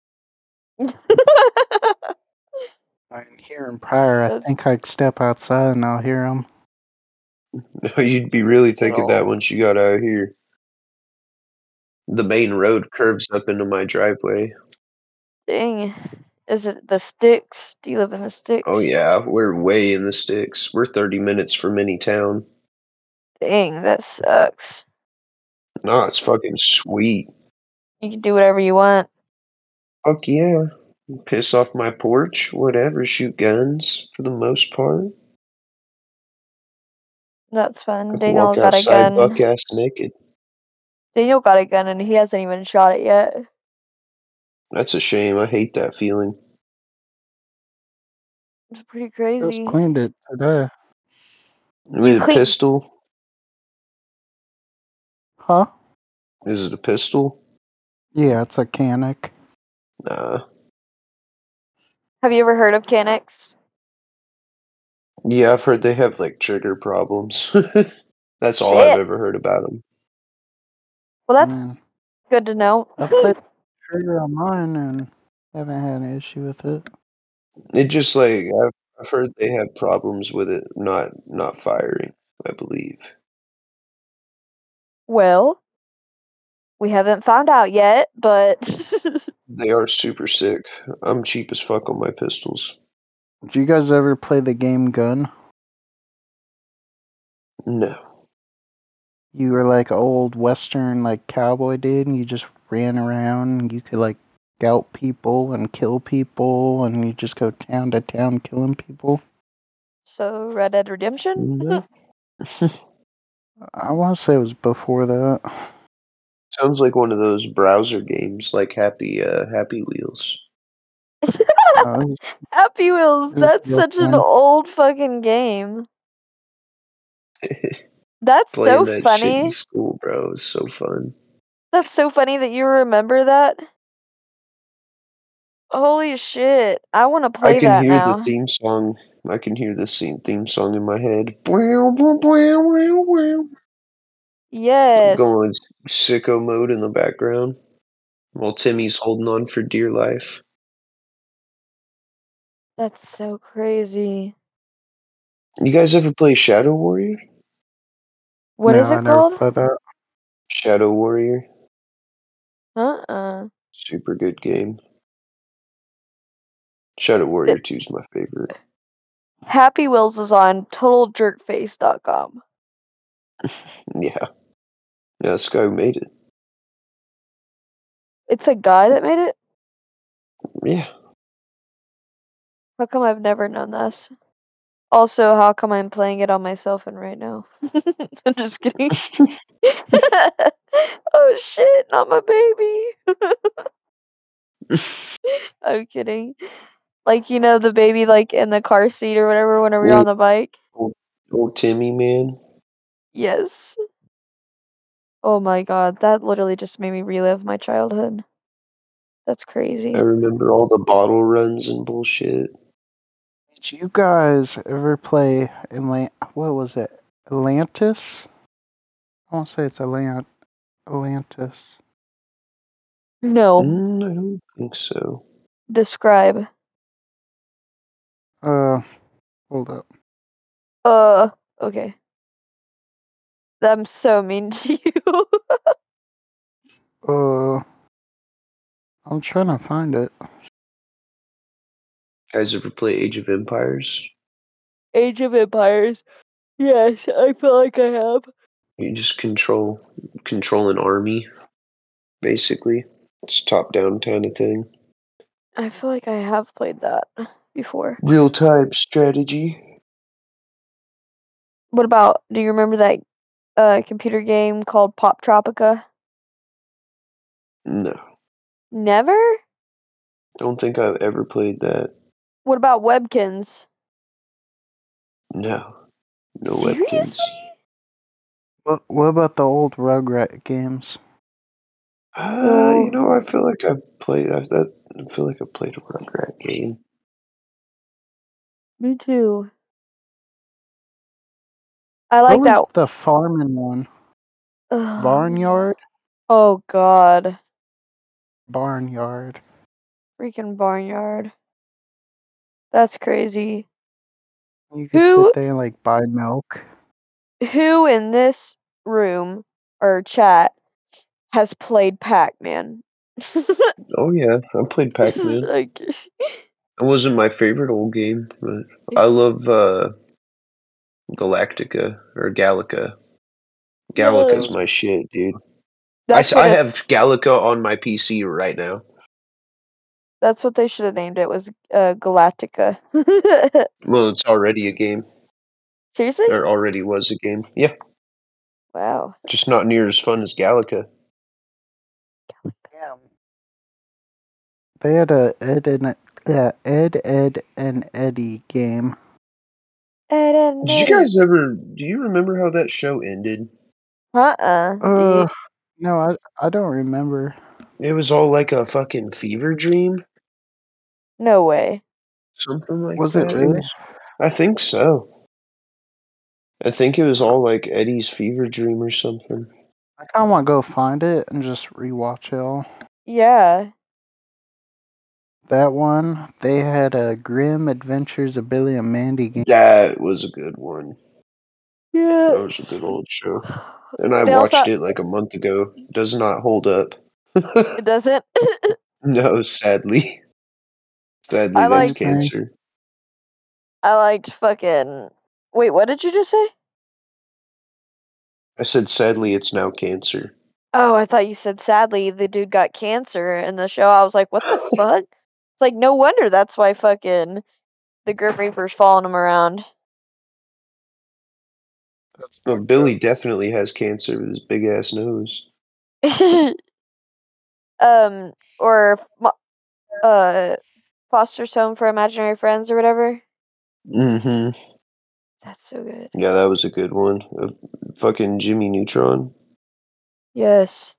I'm here in Pryor. I That's- think I'd step outside and I'll hear them. No, you'd be really thinking that Little- once you got out here. The main road curves up into my driveway. Dang. Is it the sticks? Do you live in the sticks? Oh yeah, we're way in the sticks. We're thirty minutes from any town. Dang, that sucks. No, it's fucking sweet. You can do whatever you want. Fuck yeah. Piss off my porch, whatever, shoot guns for the most part. That's I fun. can Daniel walk got a outside buck gun. ass naked. Daniel got a gun and he hasn't even shot it yet. That's a shame. I hate that feeling. It's pretty Just crazy. cleaned it today. With a clean- pistol? Huh? Is it a pistol? Yeah, it's a Canic. Nah. Have you ever heard of Canex? Yeah, I've heard they have like trigger problems. That's all Shit. I've ever heard about them. Well, that's Mm. good to know. I played Trigger on mine and haven't had an issue with it. It just like I've, I've heard they have problems with it not not firing, I believe. Well, we haven't found out yet, but They are super sick. I'm cheap as fuck on my pistols. Did you guys ever play the game Gun? No. You were like an old western like cowboy dude and you just ran around and you could like scout people and kill people and you just go town to town killing people. so Red Dead Redemption? No. I want to say it was before that. Sounds like one of those browser games like Happy uh, Happy Wheels. Uh, Happy Wheels, It was that's real such an fun. old fucking game. That's Playing so that shit in funny. school, bro, is so fun. That's so funny that you remember that. Holy shit. I want to play I can that hear now. the theme song. I can hear the scene theme song in my head. Wow, wow, wow, wow, wow. Yes. Going sicko mode in the background while Timmy's holding on for dear life. That's so crazy. You guys ever play Shadow Warrior? What no, is I it never called? played that. Shadow Warrior. Uh-uh. Super good game. Shadow Warrior two is my favorite. Happy Wheels is on total jerk face dot com. Yeah. Yeah, this guy who made it. It's a guy that made it? Yeah. How come I've never known this? Also, how come I'm playing it on my cell phone right now? I'm just kidding. Oh shit, not my baby. I'm kidding. Like, you know, the baby like in the car seat or whatever whenever you're on the bike? Old, old Timmy, man. Yes. Oh my god, that literally just made me relive my childhood. That's crazy. I remember all the bottle runs and bullshit. Did you guys ever play Atlant? What was it? Atlantis? I want to say it's Atlant Atlantis. No. Mm, I don't think so. Describe. Uh, hold up. Uh, okay. I'm so mean to you. Uh, I'm trying to find it. Guys ever play Age of Empires? Age of Empires. Yes, I feel like I have. You just control control an army, basically. It's top down kind of thing. I feel like I have played that before. Real time strategy. What about, do you remember that uh, computer game called Pop Tropica? No, Never? don't think I've ever played that. What about Webkins? No, no Seriously? Webkins. What, what about the old Rugrat games? Uh, No. you know, I feel like I've played I, that. I feel like I played a Rugrat game. Me too. I What like was that. the farming one? Ugh. Barnyard? Oh god. Barnyard. Freaking Barnyard. That's crazy. You could Who sit there and like buy milk. who in this room or chat has played Pac-Man? Oh yeah, I played Pac-Man. Like, It wasn't my favorite old game, but I love uh, Galactica or Galaga. Galacta's no, my shit, dude. I, that's s- what I it, have Galaga on my P C right now. that's what they should have named it, was uh, Galactica. Well, it's already a game. Seriously? Or already was a game. Yeah, Wow. just not near as fun as Galaga. Yeah. They had a Ed and uh, Ed, Ed and Eddie game. Ed, Ed, and Did you Eddie. guys ever? Do you remember how that show ended? Uh-uh. Do Uh, you- no, I I don't remember. It was all like a fucking fever dream, No way. something like Was that. it really? was- I think so. I think it was all like Eddie's fever dream or something. I kind of want to go find it and just rewatch it all. Yeah. That one, they had a Grim Adventures of Billy and Mandy game. That was a good one. Yeah. That was a good old show. And I They also- watched it like a month ago. Does not hold up. It doesn't? No, sadly. Sadly, I that's like- cancer. I liked fucking... Wait, what did you just say? I said sadly, it's now cancer. Oh, I thought you said sadly the dude got cancer in the show. I was like, what the fuck? It's like, no wonder that's why fucking the Grim Reaper's following him around. That's Well, Billy definitely has cancer with his big ass nose. um, or mo- uh, Foster's Home for Imaginary Friends or whatever. Mm-hmm. That's so good. Yeah, that was a good one. Uh, fucking Jimmy Neutron. Yes.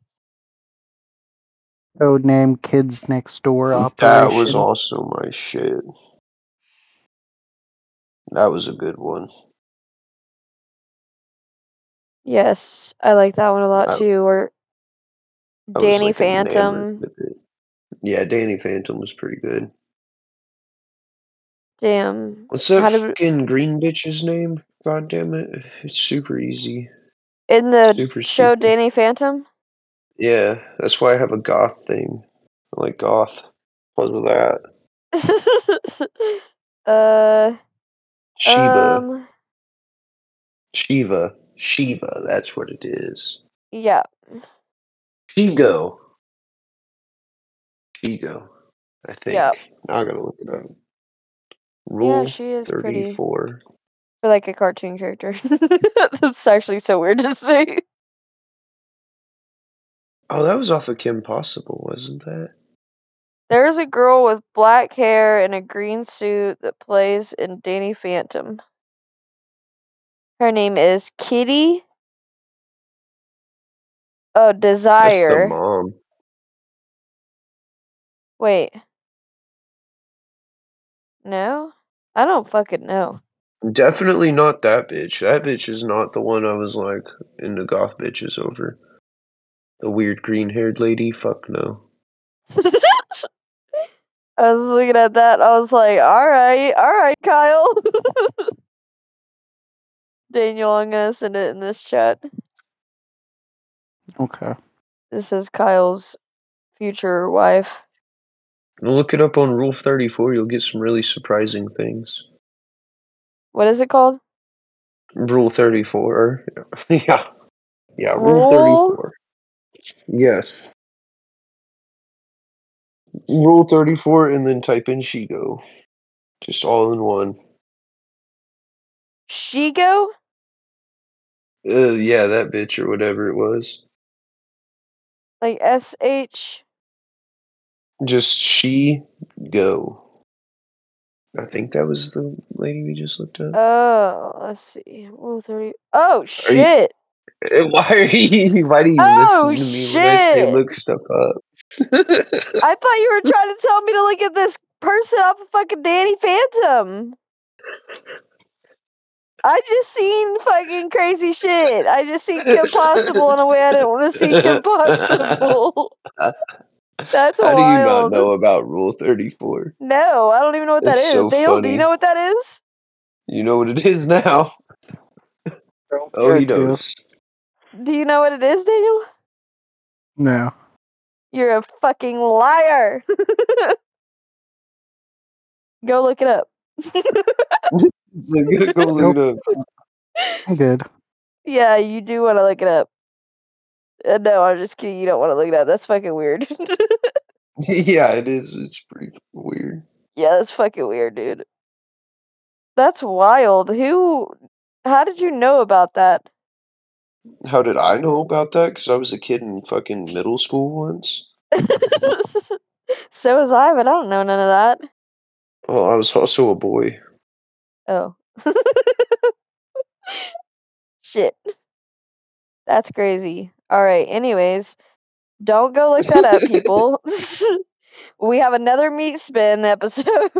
Codename Kids Next Door Operation. That was also my shit. That was a good one. Yes, I like that one a lot I- too. Or I was, Danny like, enamored Phantom. with it. Yeah, Danny Phantom was pretty good. Damn. What's that How did we- fucking green bitch's name? God damn it. It's super easy. In the Super show stupid. Danny Phantom? Yeah, that's why I have a goth thing. I like goth. Because of that. uh, Shiva. um, Shiva. Shiva, that's what it is. yeah. Shigo. Shigo. I think. Yeah. Now I gotta look it up. Yeah, Rule she is pretty. thirty-four. For like a cartoon character. That's actually so weird to say. Oh, that was off of Kim Possible, wasn't that? There's a girl with black hair and a green suit that plays in Danny Phantom. Her name is Kitty. Oh, That's the Desire. mom. Wait. No? I don't fucking know. Definitely not that bitch. That bitch is not the one I was like into goth bitches over. The weird green haired lady? Fuck no. I was looking at that. I was like, alright, alright, Kyle. Daniel, I'm gonna send it in this chat. Okay. This is Kyle's future wife. Look it up on Rule thirty-four. You'll get some really surprising things. What is it called? Rule thirty-four. yeah. Yeah, Rule Rule? thirty-four. Yes. Rule thirty-four and then type in Shigo. Just all in one. Shigo? Uh, yeah, that bitch or whatever it was. Like S H? Just she go. I think that was the lady we just looked up. Oh, let's see. Rule thirty. Oh, Are you, shit. uh, why are you? Why do you Oh, listen to me when I say shit. look stuff up? I thought you were trying to tell me to look at this person off of fucking Danny Phantom. I just seen fucking crazy shit. I just seen Kim Possible in a way I didn't want to see Kim Possible. That's How wild. do you not know about Rule thirty-four? No, I don't even know what It's that is. so Daniel, do funny. you know what that is? You know what it is now. Don't Oh, he care to. knows. Do you know what it is, Daniel? No. You're a fucking liar. Go look it up. Go go look it up. I'm good. Yeah, you do want to look it up. Uh, no, I'm just kidding. You don't want to look it up. That's fucking weird. Yeah, it is. It's pretty weird. Yeah, that's fucking weird, dude. That's wild. Who? How did you know about that? How did I know about that? Because I was a kid in fucking middle school once. So was I, but I don't know none of that. Oh, I was also a boy. Oh. Shit. That's crazy. All right. Anyways, don't go look that up, people. We have another meat spin episode.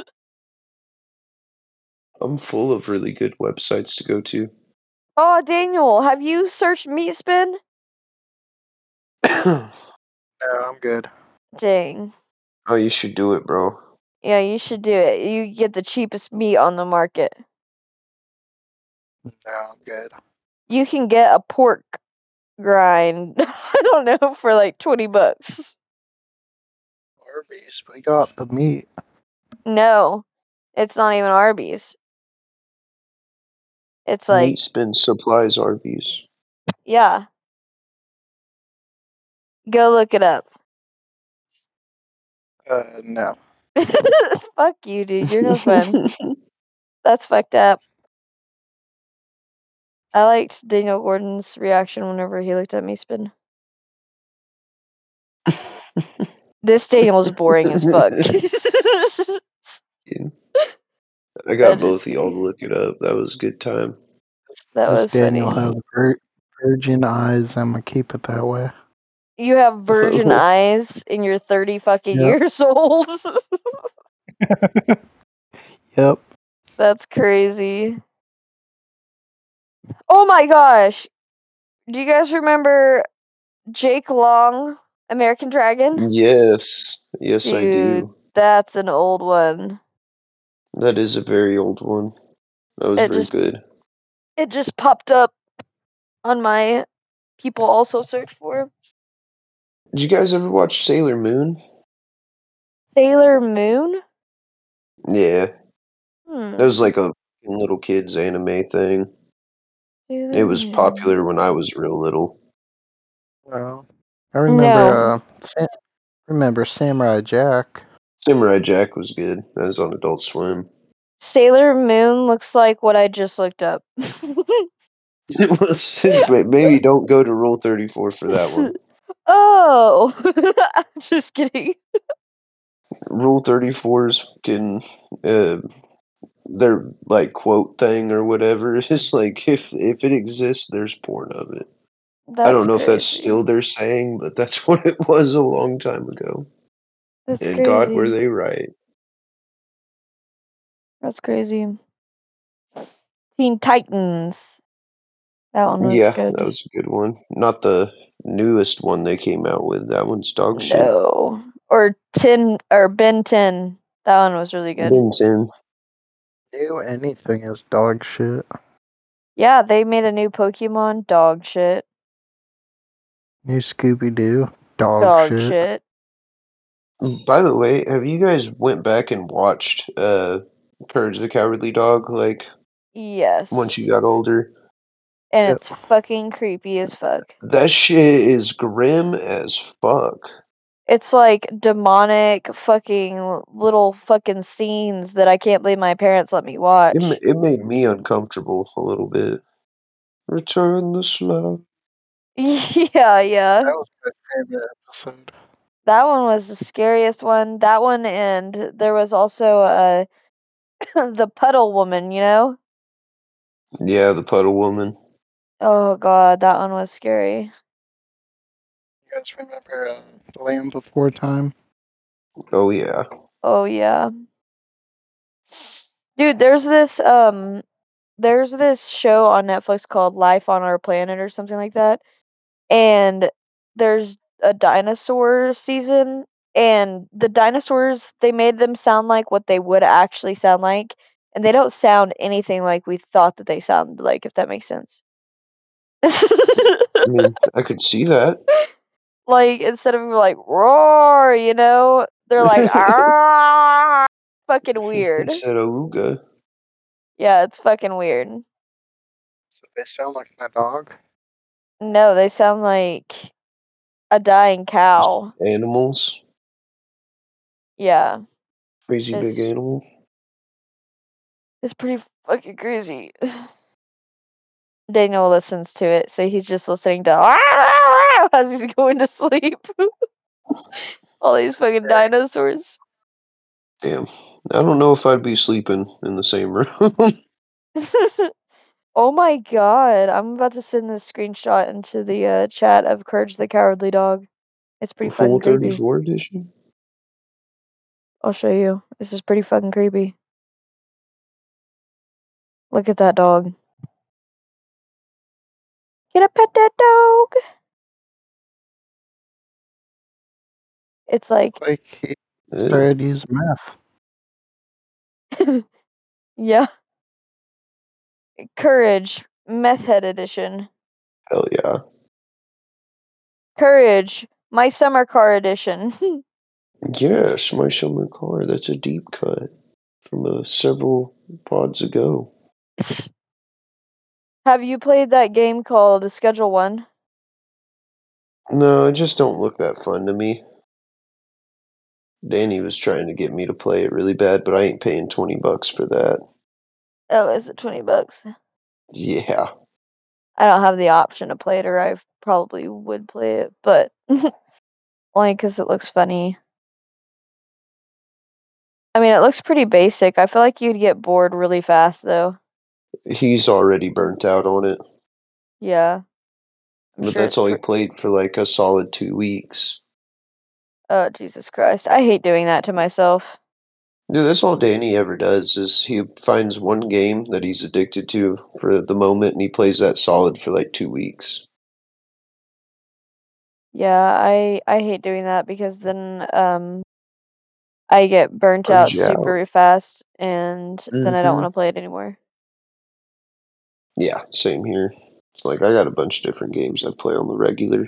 I'm full of really good websites to go to. Oh, Daniel, have you searched meat spin? No, I'm good. Dang. Oh, you should do it, bro. Yeah, you should do it. You get the cheapest meat on the market. No, I'm good. You can get a pork grind, I don't know, for like twenty bucks. Arby's, we got the meat. No, it's not even Arby's. It's like, Meat Spin Supplies Arby's. yeah. Go look it up. Uh, no. Fuck you, dude. You're no fun. That's fucked up. I liked Daniel Gordon's reaction whenever he looked at me spin. This Daniel's boring as fuck. I got That both is of y'all to kidding. look it up. That was a good time. That This was Daniel funny. has vir- virgin eyes. I'm gonna keep it that way. You have virgin eyes and you're thirty fucking Yep. years old. Yep. That's crazy. Oh my gosh. Do you guys remember Jake Long, American Dragon? Yes. Yes, I Dude, do. that's an old one. That is a very old one. That was It very just good. it just popped up on my people also search for. Did you guys ever watch Sailor Moon? Sailor Moon? Yeah. Hmm. That was like a little kids anime thing. Sailor It was Moon. popular when I was real little. Well, I remember. No. Uh, Sam- remember Samurai Jack. Samurai Jack was good. That was on Adult Swim. Sailor Moon looks like what I just looked up. It was, but maybe don't go to Rule thirty-four for that one. Oh, I'm just kidding. Rule thirty-four's can uh, their like quote thing or whatever is like if if it exists, there's porn of it. That's I don't know if that's crazy. still they're saying, but that's what it was a long time ago. That's And crazy. God, were they right? That's crazy. Teen Titans. That one was Yeah, good. that was a good one. Not the newest one they came out with. That one's dog shit. No. Or Tin or Ben ten. That one was really good. Ben ten. New anything is dog shit. Yeah, they made a new Pokemon. Dog shit. New Scooby Doo. Dog, Dog shit. shit. By the way, have you guys went back and watched uh, Courage the Cowardly Dog, like, Yes. once you got older? And Yep. it's fucking creepy as fuck. That shit is grim as fuck. It's like demonic fucking little fucking scenes that I can't believe my parents let me watch. It, ma- it made me uncomfortable a little bit. Return the slug. yeah, yeah. That was my favorite episode. That one was the scariest one. That one, and there was also uh the puddle woman, you know? Yeah, the Puddle Woman. Oh god, that one was scary. You guys remember uh, The Land Before Time? Oh, yeah. Oh yeah. Dude, there's this um there's this show on Netflix called Life on Our Planet or something like that. And there's a dinosaur season, and the dinosaurs, they made them sound like what they would actually sound like, and they don't sound anything like we thought that they sounded like, if that makes sense. I mean, I could see that. Like, instead of like roar, you know, they're like ah, fucking weird. Instead of ooga. Yeah, it's fucking weird. So they sound like my dog? No, they sound like a dying cow. Animals. Yeah, Crazy big It's- animal. it's pretty fucking crazy. Daniel listens to it, so he's just listening to as he's going to sleep. All these fucking dinosaurs. Damn. I don't know if I'd be sleeping in the same room. Oh my god, I'm about to send this screenshot into the uh, chat of Courage the Cowardly Dog. It's pretty fucking Full creepy. thirty-four edition. I'll show you. This is pretty fucking creepy. Look at that dog. Get a pet that dog. It's like, Like he Ew. started using meth. yeah. Courage, Meth Head Edition. Hell yeah. Courage, My Summer Car Edition. Yes, my summer car. That's a deep cut from uh, several pods ago. Have you played that game called Schedule One? No, it just don't look that fun to me. Danny was trying to get me to play it really bad, but I ain't paying twenty bucks for that. Oh, is it twenty bucks? Yeah. I don't have the option to play it, or I probably would play it, but only because it looks funny. I mean, it looks pretty basic. I feel like you'd get bored really fast, though. He's already burnt out on it. Yeah. I'm But sure that's it's all he pre- played for like a solid two weeks. Oh, Jesus Christ. I hate doing that to myself. Dude, that's all Danny ever does is he finds one game that he's addicted to for the moment and he plays that solid for like two weeks. Yeah, I I hate doing that because then um I get burnt Burns out you super fast, and then I don't Mhm. want to play it anymore. Yeah, same here. It's like I got a bunch of different games I play on the regular.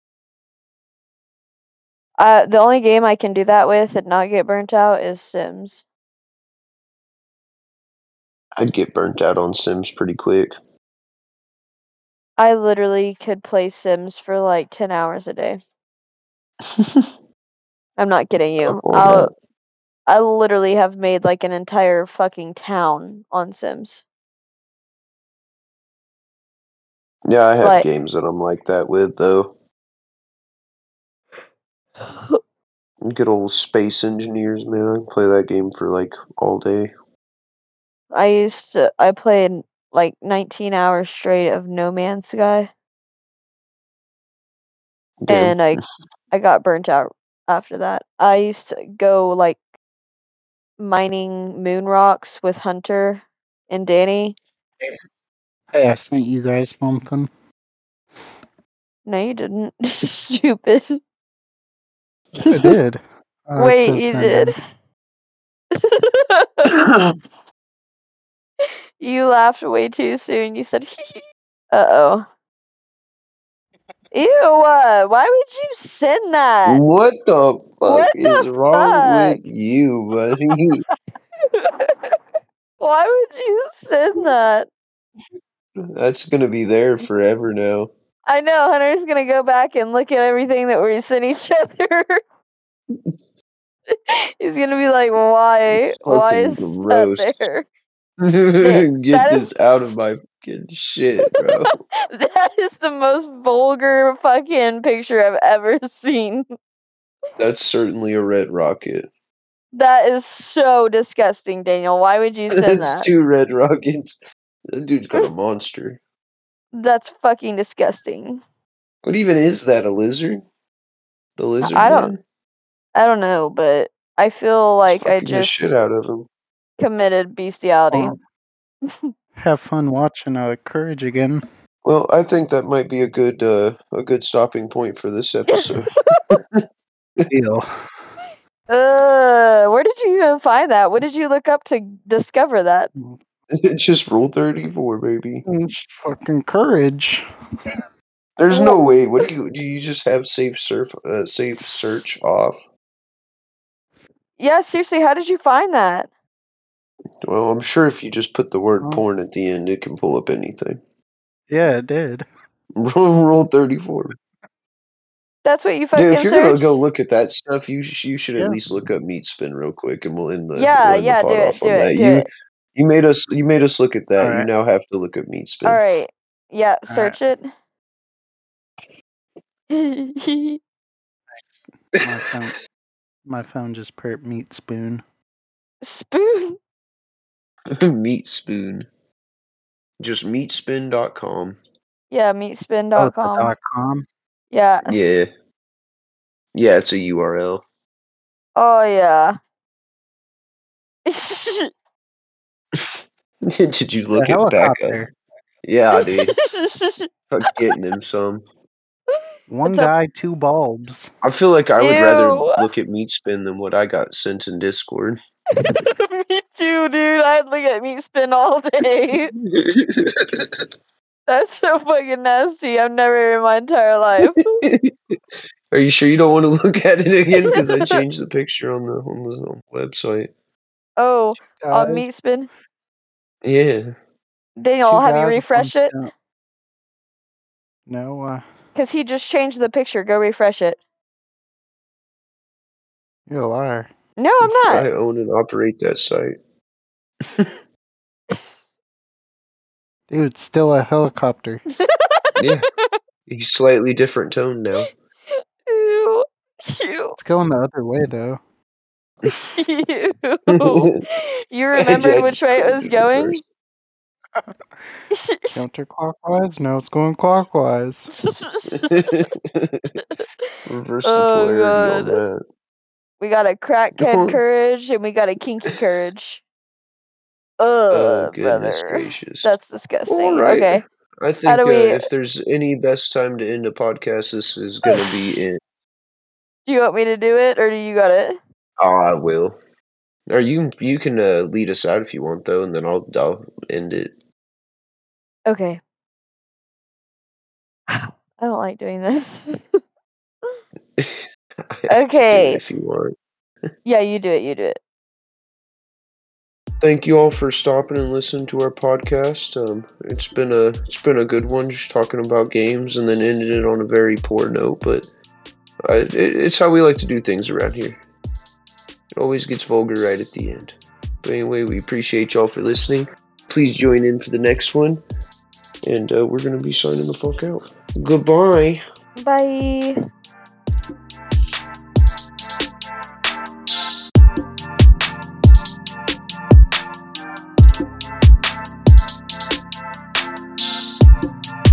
Uh, the only game I can do that with and not get burnt out is Sims. I'd get burnt out on Sims pretty quick. I literally could play Sims for like ten hours a day. I'm not kidding you. Up on I'll that. I literally have made like an entire fucking town on Sims. Yeah, I have Like games that I'm like that with though. Good old Space Engineers, man. I can play that game for like all day. I used to I played like nineteen hours straight of No Man's Sky, Damn. and I I got burnt out after that. I used to go like mining moon rocks with Hunter and Danny. Hey, I sent you guys something. No, you didn't. Stupid. I did. Uh, it Wait, says you send did. You laughed way too soon. You said, uh oh. Ew, uh, why would you send that? What the fuck What is the wrong fuck? with you, buddy? Why would you send that? That's gonna be there forever now. I know, Hunter's gonna go back and look at everything that we sent each other. He's gonna be like, why? It's Why fucking is gross. that there? Man, Get that this is out of my fucking shit, bro. that is the most vulgar fucking picture I've ever seen. That's certainly a red rocket. That is so disgusting, Daniel. Why would you send That's that? two red rockets. That dude's got a monster. That's fucking disgusting. What even is that? A lizard? The lizard I don't man? I don't know, but I feel like I Fucking the shit just out of him. committed bestiality. Well, have fun watching uh, Courage again. Well, I think that might be a good uh, a good stopping point for this episode. Deal. Uh, where did you even find that? What did you look up to discover that? Just Rule thirty-four, baby. It's fucking Courage. There's no way. What do you do? You just have safe surf, uh, safe search off? Yeah, seriously, how did you find that? Well, I'm sure if you just put the word Oh. porn at the end, it can pull up anything. Yeah, it did. Rule Rule thirty-four. That's what you fucking Dude, if you're searched? gonna go look at that stuff, you sh- you should Yeah. at least look up Meat Spin real quick, and we'll end the Yeah, we'll end yeah, the do pod it, off do on it, that. do You it. you made us you made us look at that. You Alright. now have to look at Meat Spin. All right. Yeah, All search it. My phone, my phone just perked Meat Spoon. Spoon. Meat Spoon. Just meatspin dot com. Yeah, meatspin Oh, dot the com. dot com. Yeah. Yeah. Yeah, it's a U R L. Oh yeah. Did you look The it back up? helicopter. Yeah, dude. Fuck getting him some. One It's a- guy, two bulbs. I feel like I would rather Ew. look at Meat Spin than what I got sent in Discord. Me too, dude. I'd look at meatspin all day. That's so fucking nasty. I've never in my entire life. Are you sure you don't want to look at it again? Because I changed the picture on the on the on the website. Oh, on Guys, meatspin. Yeah. Daniel, two have you guys, one refreshed it? stout. No, uh, Because he just changed the picture. Go refresh it. you're a liar. No, I'm not. I own and operate that site. Dude, it's still a helicopter. Yeah. He's slightly different tone now. Ew. Ew. It's going the other way, though. Ew. You remembered I which just way it put was in going? reverse. Counterclockwise? No, it's going clockwise. Reverse the Oh, polarity on God. that. We got a crackhead Don't- courage and we got a kinky courage. Ugh, Oh, goodness brother. gracious. That's disgusting. All right. Okay. I think How do uh, we- if there's any best time to end a podcast, this is going to be it. Do you want me to do it or do you got it? Oh, I will. Or you you can uh, lead us out if you want, though, and then I'll I'll end it. Okay. I don't like doing this. Okay. Do it if you want. Yeah, you do it. You do it. Thank you all for stopping and listening to our podcast. Um, it's been a it's been a good one, just talking about games and then ending it on a very poor note. But I, it, it's how we like to do things around here. It always gets vulgar right at the end. But anyway, we appreciate y'all for listening. Please join in for the next one, and uh, we're gonna be signing the fuck out. Goodbye. Bye.